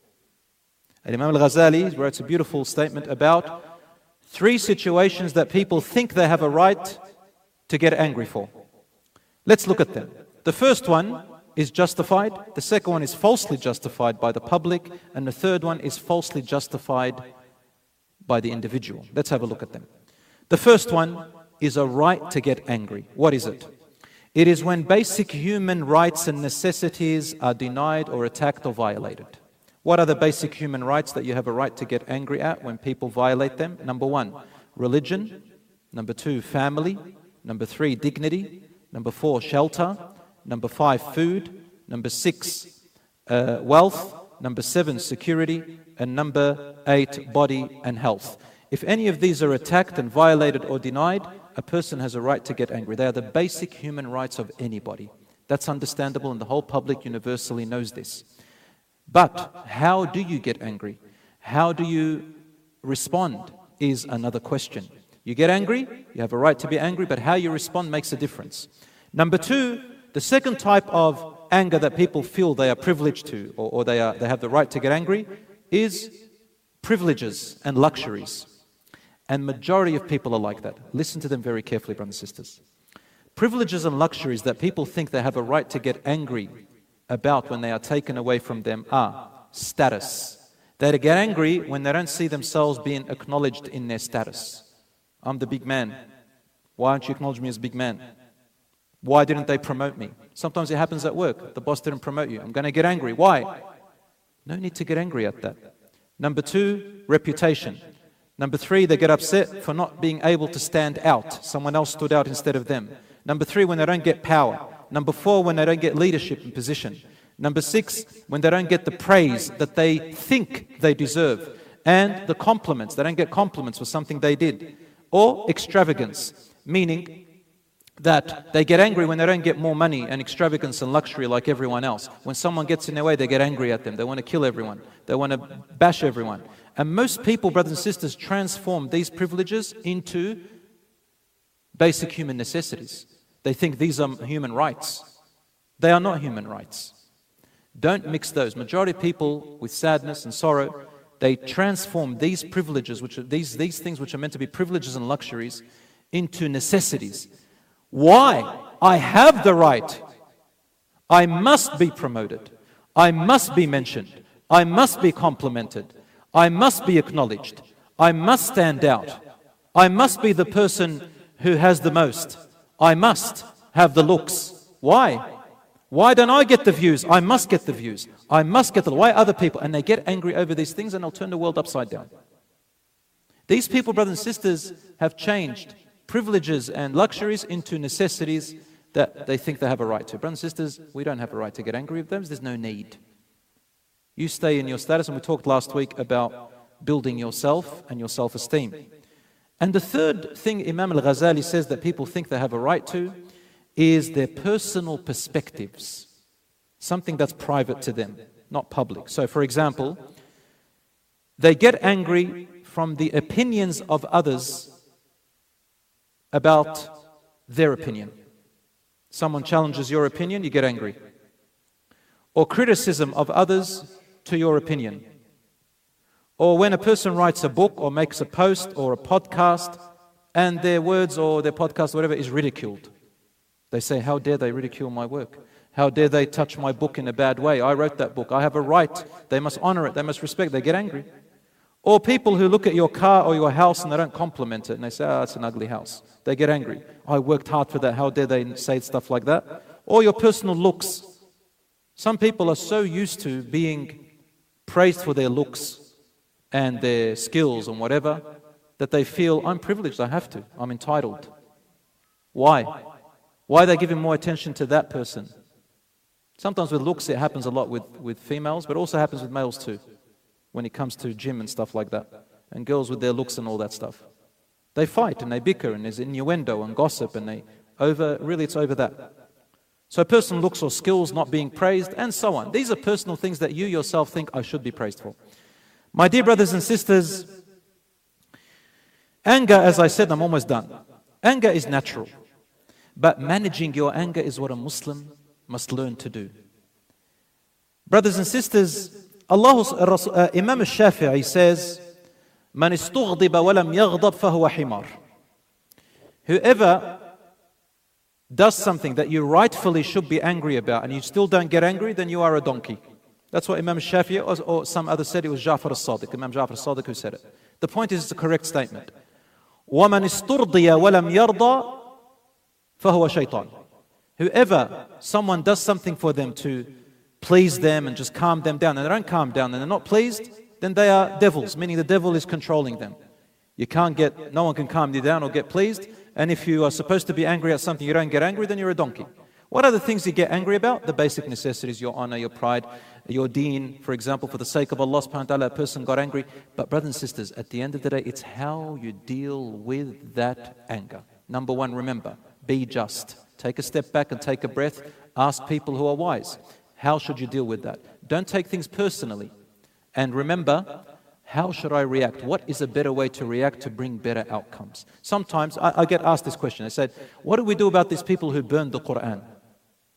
And Imam Al-Ghazali writes a beautiful statement about three situations that people think they have a right to get angry for. Let's look at them. The first one is justified, the second one is falsely justified by the public, and the third one is falsely justified by the individual. Let's have a look at them. The first one is a right to get angry. What is it? It is when basic human rights and necessities are denied or attacked or violated. What are the basic human rights that you have a right to get angry at when people violate them? Number one, religion. Number two, family. Number three, dignity. Number four, shelter. Number five, food. Number six, uh, wealth. Number seven, security. And number eight, body and health. If any of these are attacked and violated or denied, a person has a right to get angry. They are the basic human rights of anybody. That's understandable, and the whole public universally knows this. But how do you get angry? How do you respond is another question. You get angry, you have a right to be angry, but how you respond makes a difference. Number two, the second type of anger that people feel they are privileged to, or, or they, are, they have the right to get angry, is privileges and luxuries. And majority of people are like that. Listen to them very carefully, brothers and sisters. Privileges and luxuries that people think they have a right to get angry about when they are taken away from them are status. They get angry when they don't see themselves being acknowledged in their status. I'm the big man. Why aren't you acknowledging me as a big man? Why didn't they promote me? Sometimes it happens at work. The boss didn't promote you. I'm going to get angry. Why? No need to get angry at that. Number two, reputation. Number three, they get upset for not being able to stand out. Someone else stood out instead of them. Number three, when they don't get power. Number four, when they don't get leadership and position. Number six, when they don't get the praise that they think they deserve. And the compliments. They don't get compliments for something they did. Or extravagance, meaning that they get angry when they don't get more money and extravagance and luxury like everyone else. When someone gets in their way, they get angry at them. They want to kill everyone. They want to bash everyone. And most people, brothers and sisters, transform these privileges into basic human necessities. They think these are human rights. They are not human rights. Don't mix those. Majority of people with sadness and sorrow, they transform these privileges, which are these, these things which are meant to be privileges and luxuries, into necessities. Why? I have the right. I must be promoted. I must be mentioned. I must be complimented. I must be acknowledged. I must stand out. I must be the person who has the most. I must have the looks. Why? Why don't I get the views? I must get the views. I must get the... Why other people? And they get angry over these things and they'll turn the world upside down. These people, brothers and sisters, have changed privileges and luxuries into necessities that they think they have a right to. Brothers and sisters, we don't have a right to get angry with them. There's no need. You stay in your status, and we talked last week about building yourself and your self-esteem. And the third thing Imam al-Ghazali says that people think they have a right to is their personal perspectives, something that's private to them, not public. So, for example, they get angry from the opinions of others about their opinion. Someone challenges your opinion, you get angry. Or criticism of others to your opinion. Or when a person writes a book or makes a post or a podcast and their words or their podcast or whatever is ridiculed. They say, how dare they ridicule my work? How dare they touch my book in a bad way? I wrote that book. I have a right. They must honor it. They must respect it. They get angry. Or people who look at your car or your house and they don't compliment it and they say, oh, it's an ugly house. They get angry. I worked hard for that. How dare they say stuff like that? Or your personal looks. Some people are so used to being praised for their looks and their skills and whatever that they feel, I'm privileged, I have to, I'm entitled. Why? Why are they giving more attention to that person? Sometimes with looks it happens a lot with, with females, but it also happens with males too, when it comes to gym and stuff like that. And girls with their looks and all that stuff. They fight and they bicker and there's innuendo and gossip and they over, really it's over that. So a person looks or skills not being praised and so on. These are personal things that you yourself think I should be praised for. My dear brothers and sisters, anger, as I said, I'm almost done. Anger is natural. But managing your anger is what a Muslim must learn to do. Brothers and sisters, Allah, uh, Imam al-Shafi'i says, "Man istughdiba wa lam yaghdab fahuwa himar." Whoever does something that you rightfully should be angry about and you still don't get angry, then you are a donkey. That's what Imam al-Shafi'i or, or some other said. It was Ja'far al-Sadiq, Imam Ja'far al-Sadiq who said it. The point is, it's a correct statement. وَمَنْ اسْتُرْضِيَ وَلَمْ يَرْضَى فَهُوَ شَيْطَانٌ. Whoever, someone does something for them to please them and just calm them down, and they don't calm down and they're not pleased, then they are devils, meaning the devil is controlling them. You can't get, no one can calm you down or get pleased, and if you are supposed to be angry at something, you don't get angry, then you're a donkey. What are the things you get angry about? The basic necessities, your honor, your pride, your deen. For example, for the sake of Allah subhanahu wa ta'ala, a person got angry. But brothers and sisters, at the end of the day, it's how you deal with that anger. Number one, remember, be just. Take a step back and take a breath. Ask people who are wise. How should you deal with that? Don't take things personally. And remember, how should I react? What is a better way to react to bring better outcomes? Sometimes I, I get asked this question. I said, what do we do about these people who burned the Quran?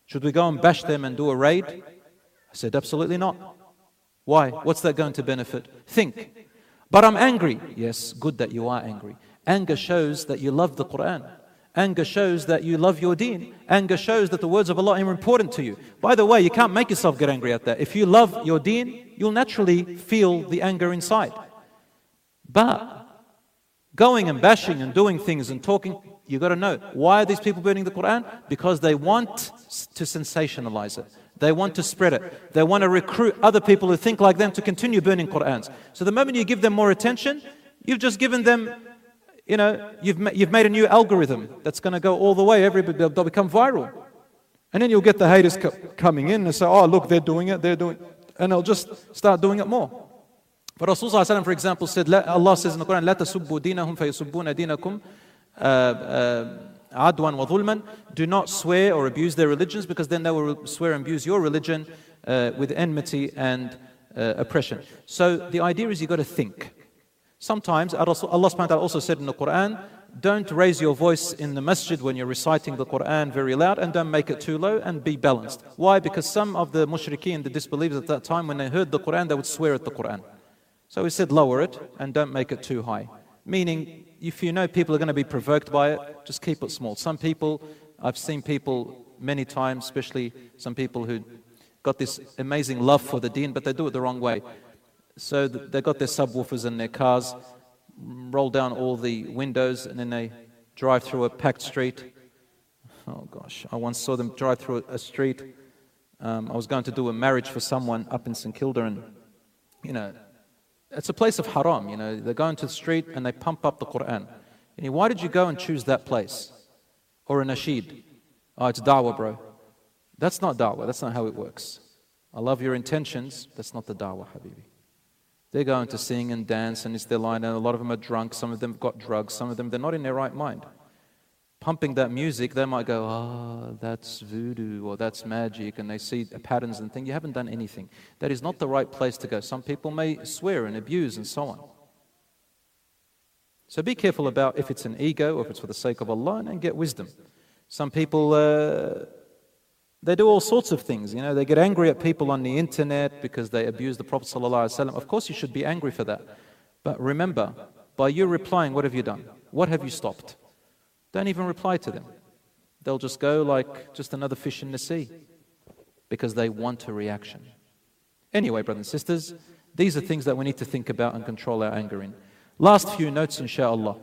Should we go and bash them and do a raid? I said, absolutely not. Why? What's that going to benefit? Think. But I'm angry. Yes, good that you are angry. Anger shows that you love the Quran. Anger shows that you love your deen. Anger shows that the words of Allah are important to you. By the way, you can't make yourself get angry at that. If you love your deen, you'll naturally feel the anger inside. But going and bashing and doing things and talking, you got to know, why are these people burning the Quran? Because they want to sensationalize it. They want to spread it. They want to recruit other people who think like them to continue burning Qurans. So the moment you give them more attention, you've just given them, you know, you've, ma you've made a new algorithm that's going to go all the way. Everybody, they'll, they'll become viral. And then you'll get the haters co coming in and say, oh, look, they're doing it, they're doing it. And they'll just start doing it more. But Rasulullah, for example, said, Allah says in the Quran, لا تسبوا دينهم فيسبون دينكم عدوا وظلما. Do not swear or abuse their religions, because then they will swear and abuse your religion uh, with enmity and uh, oppression. So the idea is you've got to think. Sometimes Allah subhanahu wa ta'ala also said in the Quran, don't raise your voice in the masjid when you're reciting the Quran very loud, and don't make it too low, and be balanced. Why? Because some of the mushrikeen, the disbelievers at that time, when they heard the Quran, they would swear at the Quran. So he said lower it and don't make it too high. Meaning, if you know people are going to be provoked by it, just keep it small. Some people, I've seen people many times, especially some people who got this amazing love for the deen, but they do it the wrong way. So they got their subwoofers in their cars, roll down all the windows, and then they drive through a packed street. Oh gosh, I once saw them drive through a street. Um, I was going to do a marriage for someone up in St Kilda, and you know, it's a place of haram. You know, they go into the street and they pump up the Quran. And you, why did you go and choose that place? Or a nasheed? Oh, it's da'wah, bro. That's not da'wah. That's not how it works. I love your intentions. That's not the da'wah, habibi. They're going to sing and dance, and it's their line, and a lot of them are drunk. Some of them have got drugs. Some of them, they're not in their right mind. Pumping that music, they might go, ah, oh, that's voodoo, or that's magic, and they see patterns and think, you haven't done anything. That is not the right place to go. Some people may swear and abuse and so on. So be careful about if it's an ego or if it's for the sake of Allah, and get wisdom. Some people, uh, they do all sorts of things. You know, they get angry at people on the internet because they abuse the Prophet ﷺ. Of course you should be angry for that. But remember, by you replying, what have you done? What have you stopped? Don't even reply to them. They'll just go like just another fish in the sea, because they want a reaction. Anyway, brothers and sisters, these are things that we need to think about and control our anger in. Last few notes, inshallah.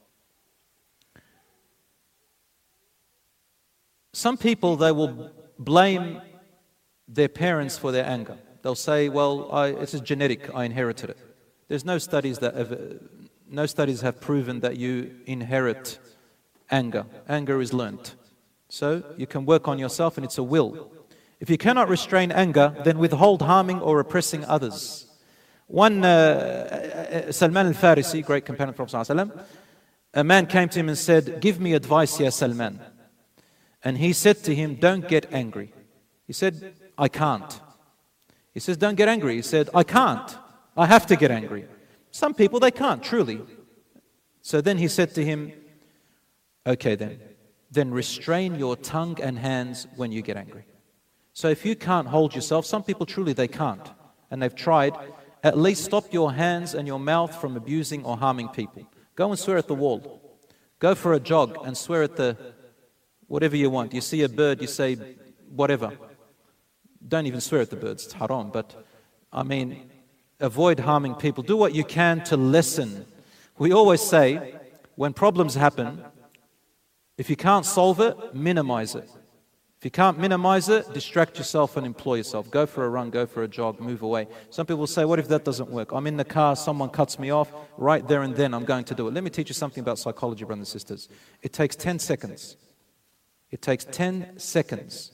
Some people, they will blame their parents for their anger. They'll say, well, I, it's genetic, I inherited it. There's no studies that have, no studies have proven that you inherit anger. Anger is learnt. So you can work on yourself, and it's a will. If you cannot restrain anger, then withhold harming or oppressing others. One, uh, Salman al-Farisi, great companion of the Prophet, a man came to him and said, give me advice, Ya Salman. And he said to him, don't get angry. He said, I can't. He says, don't get angry. He said, I can't. I have to get angry. Some people, they can't, truly. So then he said to him, okay then, then restrain your tongue and hands when you get angry. So if you can't hold yourself, some people truly they can't, and they've tried, at least stop your hands and your mouth from abusing or harming people. Go and swear at the wall. Go for a jog and swear at the, whatever you want. You see a bird, you say whatever. Don't even swear at the birds, it's haram, but I mean, avoid harming people. Do what you can to lessen. We always say, when problems happen, if you can't solve it, minimize it. If you can't minimize it, distract yourself and employ yourself. Go for a run, go for a jog, move away. Some people say, what if that doesn't work? I'm in the car, someone cuts me off, right there and then I'm going to do it. Let me teach you something about psychology, brothers and sisters. It takes ten seconds. It takes ten seconds.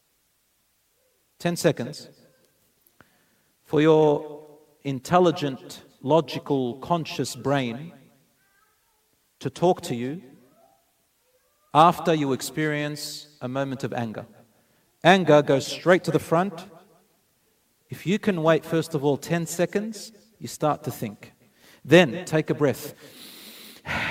ten seconds for your intelligent, logical, conscious brain to talk to you after you experience a moment of anger. Anger goes straight to the front. If you can wait, first of all, ten seconds, you start to think. Then take a breath.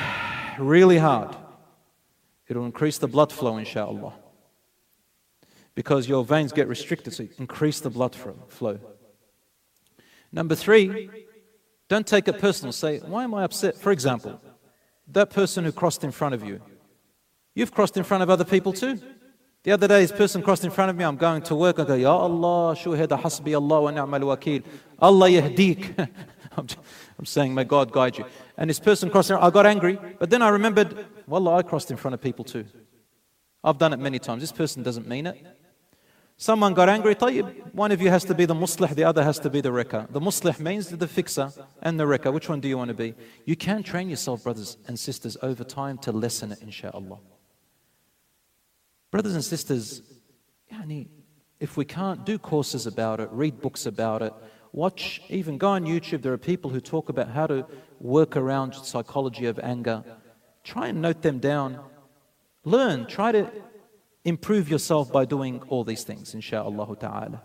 Really hard. It'll increase the blood flow, inshallah. because your veins get restricted, so you increase the blood flow. Number three, don't take it personal. Say, why am I upset? For example, that person who crossed in front of you, you've crossed in front of other people too. The other day, this person crossed in front of me. I'm going to work. I go, Ya Allah, shuhada hasbi Allah wa ni'mal wakil. Allah yahdeek. I'm saying, may God guide you. And this person crossed in, I got angry, but then I remembered, wallah, I crossed in front of people too. I've done it many times. This person doesn't mean it. Someone got angry. Tayyib, one of you has to be the muslih, the other has to be the reka. The muslih means the fixer and the reka. Which one do you want to be? You can train yourself, brothers and sisters, over time to lessen it, inshaAllah. Brothers and sisters, yani, if we can't do courses about it, read books about it, watch, even go on YouTube, there are people who talk about how to work around psychology of anger. Try and note them down. Learn, try to improve yourself by doing all these things, insha'Allah ta'ala.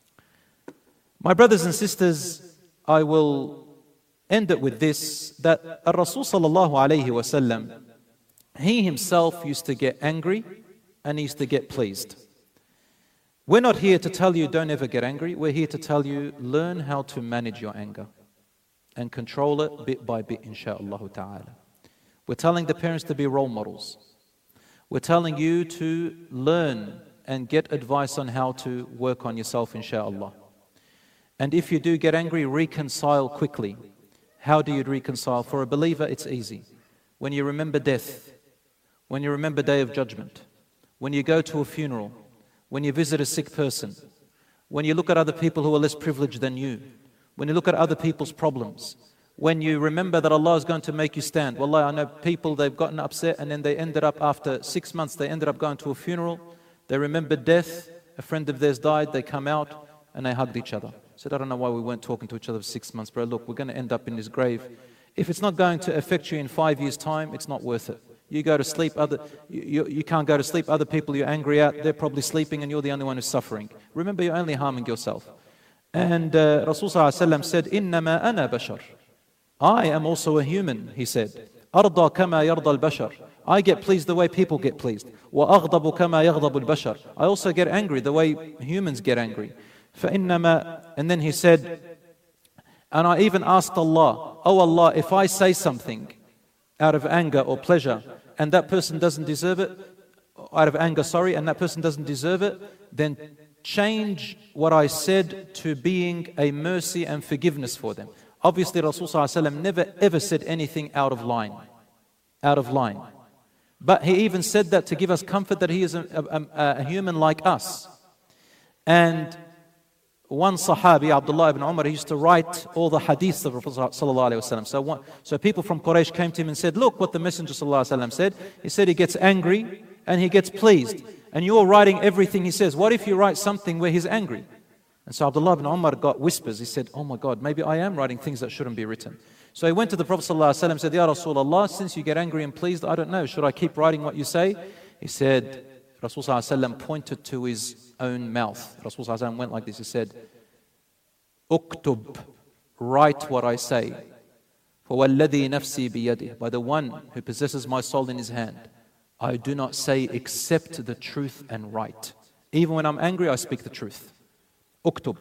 My brothers and sisters, I will end it with this, that Ar-Rasul sallallahu alayhi wa sallam, he himself used to get angry and he used to get pleased. We're not here to tell you don't ever get angry. We're here to tell you learn how to manage your anger and control it bit by bit, insha'Allah ta'ala. We're telling the parents to be role models. We're telling you to learn and get advice on how to work on yourself, insha'Allah. And if you do get angry, reconcile quickly. How do you reconcile? For a believer, it's easy. When you remember death, when you remember Day of Judgment, when you go to a funeral, when you visit a sick person, when you look at other people who are less privileged than you, when you look at other people's problems, when you remember that Allah is going to make you stand. Wallahi, I know people, they've gotten upset and then they ended up, after six months, they ended up going to a funeral. They remembered death, a friend of theirs died, they come out and they hugged each other. Said, I don't know why we weren't talking to each other for six months, bro. Look, we're going to end up in this grave. If it's not going to affect you in five years' time, it's not worth it. You go to sleep, other, you, you, you can't go to sleep, other people you're angry at, they're probably sleeping and you're the only one who's suffering. Remember, you're only harming yourself. And uh, Rasul sallallahu alayhi wa sallam said, إِنَّمَا أَنَا بَشَرٌ. I am also a human, he said. أَرْضَى كَمَا يَرْضَى الْبَشَرُ. I get pleased the way people get pleased. وَأَغْضَبُ كَمَا يَغْضَبُ الْبَشَرُ. I also get angry the way humans get angry. فَإِنَّمَا. And then he said, and I even asked Allah, oh Allah, if I say something out of anger or pleasure, and that person doesn't deserve it, out of anger, sorry, and that person doesn't deserve it, then change what I said to being a mercy and forgiveness for them. Obviously, Rasul sallallahu alaihi wasallam never ever said anything out of line, out of line. But he even said that to give us comfort that he is a, a, a human like us. And one Sahabi, Abdullah ibn Umar, he used to write all the hadiths of Rasul sallallahu alaihi wasallam. So, one, so people from Quraysh came to him and said, look what the Messenger sallallahu alaihi wasallam said. He said he gets angry and he gets pleased. And you're writing everything he says. What if you write something where he's angry? And so Abdullah ibn Umar got whispers. He said, oh my God, maybe I am writing things that shouldn't be written. So he went to the Prophet ﷺ and said, Ya Rasulullah, since you get angry and pleased, I don't know, should I keep writing what you say? He said, Rasul ﷺ pointed to his own mouth. Rasul ﷺ went like this. He said, Uktub, write what I say. فَوَالَّذِي نَفْسِي بِيَدِهِ. By the one who possesses my soul in his hand, I do not say except the truth and right. Even when I'm angry, I speak the truth. Uktub.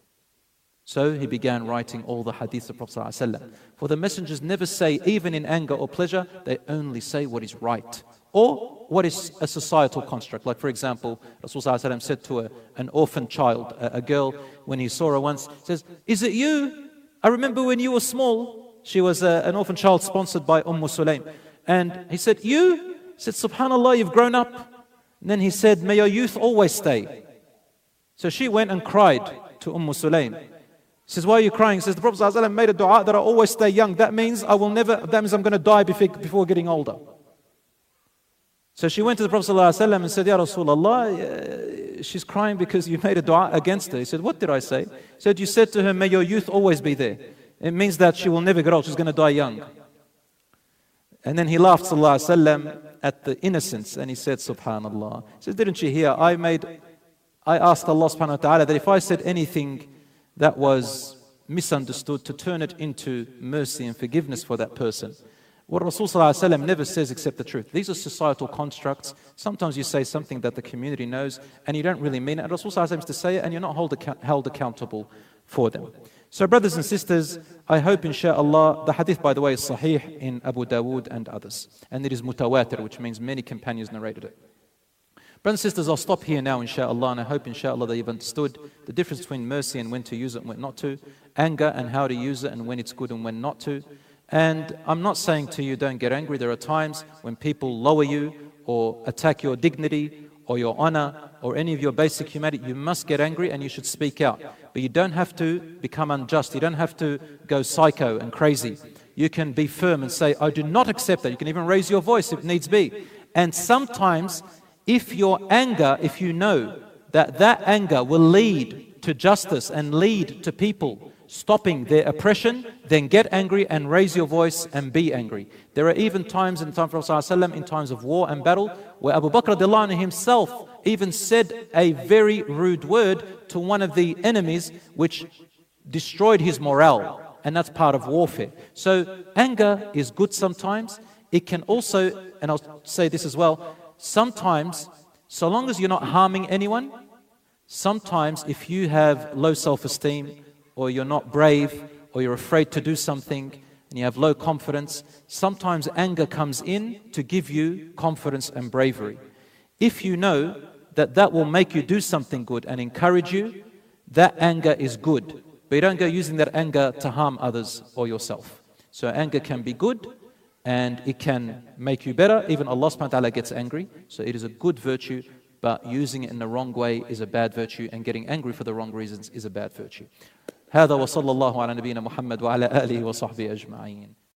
So he began writing all the hadiths of Prophet ﷺ. For the messengers never say, even in anger or pleasure, they only say what is right. Or what is a societal construct. Like for example, Rasul ﷺ said to a, an orphan child, a, a girl, when he saw her once, says, is it you? I remember when you were small. She was a, an orphan child sponsored by Umm Sulaym. And he said, you? He said, subhanallah, you've grown up. And then he said, may your youth always stay. So she went and cried to Umm Sulaym. He says, why are you crying? He says, the Prophet ﷺ made a dua that I always stay young. That means I will never, that means I'm going to die before, before getting older. So she went to the Prophet ﷺ and said, Ya Rasulullah, uh, she's crying because you made a dua against her. He said, what did I say? He said, you said to her, may your youth always be there. It means that she will never get old. She's going to die young. And then he laughed, sallallahu alaihi wasallam, at the innocence. And he said, subhanallah. He said, didn't you hear? I made, I asked Allah subhanahu wa ta'ala that if I said anything that was misunderstood, to turn it into mercy and forgiveness for that person. What Rasul Sallallahu Alaihi Wasallam never says except the truth. These are societal constructs. Sometimes you say something that the community knows and you don't really mean it. And Rasul Sallallahu Alaihi Wasallam is to say it and you're not hold account, held accountable for them. So brothers and sisters, I hope inshaAllah, the hadith by the way is sahih in Abu Dawood and others. And it is mutawatir, which means many companions narrated it. Brothers and sisters, I'll stop here now inshaAllah, and I hope inshaAllah that you've understood the difference between mercy and when to use it and when not to, anger and how to use it and when it's good and when not to. And I'm not saying to you don't get angry. There are times when people lower you or attack your dignity or your honor or any of your basic humanity. You must get angry and you should speak out. But you don't have to become unjust. You don't have to go psycho and crazy. You can be firm and say, I do not accept that. You can even raise your voice if needs be. And sometimes if your anger, if you know that that anger will lead to justice and lead to people stopping their oppression, then get angry and raise your voice and be angry. There are even times in the time of Rasulullah in times of war and battle where Abu Bakr radiallahu anhu himself even said a very rude word to one of the enemies which destroyed his morale, and that's part of warfare. So anger is good sometimes. It can also, and I'll say this as well, sometimes, so long as you're not harming anyone, sometimes if you have low self-esteem, or you're not brave, or you're afraid to do something, and you have low confidence, sometimes anger comes in to give you confidence and bravery. If you know that that will make you do something good and encourage you, that anger is good. But you don't go using that anger to harm others or yourself. So anger can be good, and it can make you better. Even Allah subhanahu wa ta'ala gets angry, so it is a good virtue, but using it in the wrong way is a bad virtue, and getting angry for the wrong reasons is a bad virtue. هذا وصلى الله على نبينا محمد وعلى آله وصحبه أجمعين.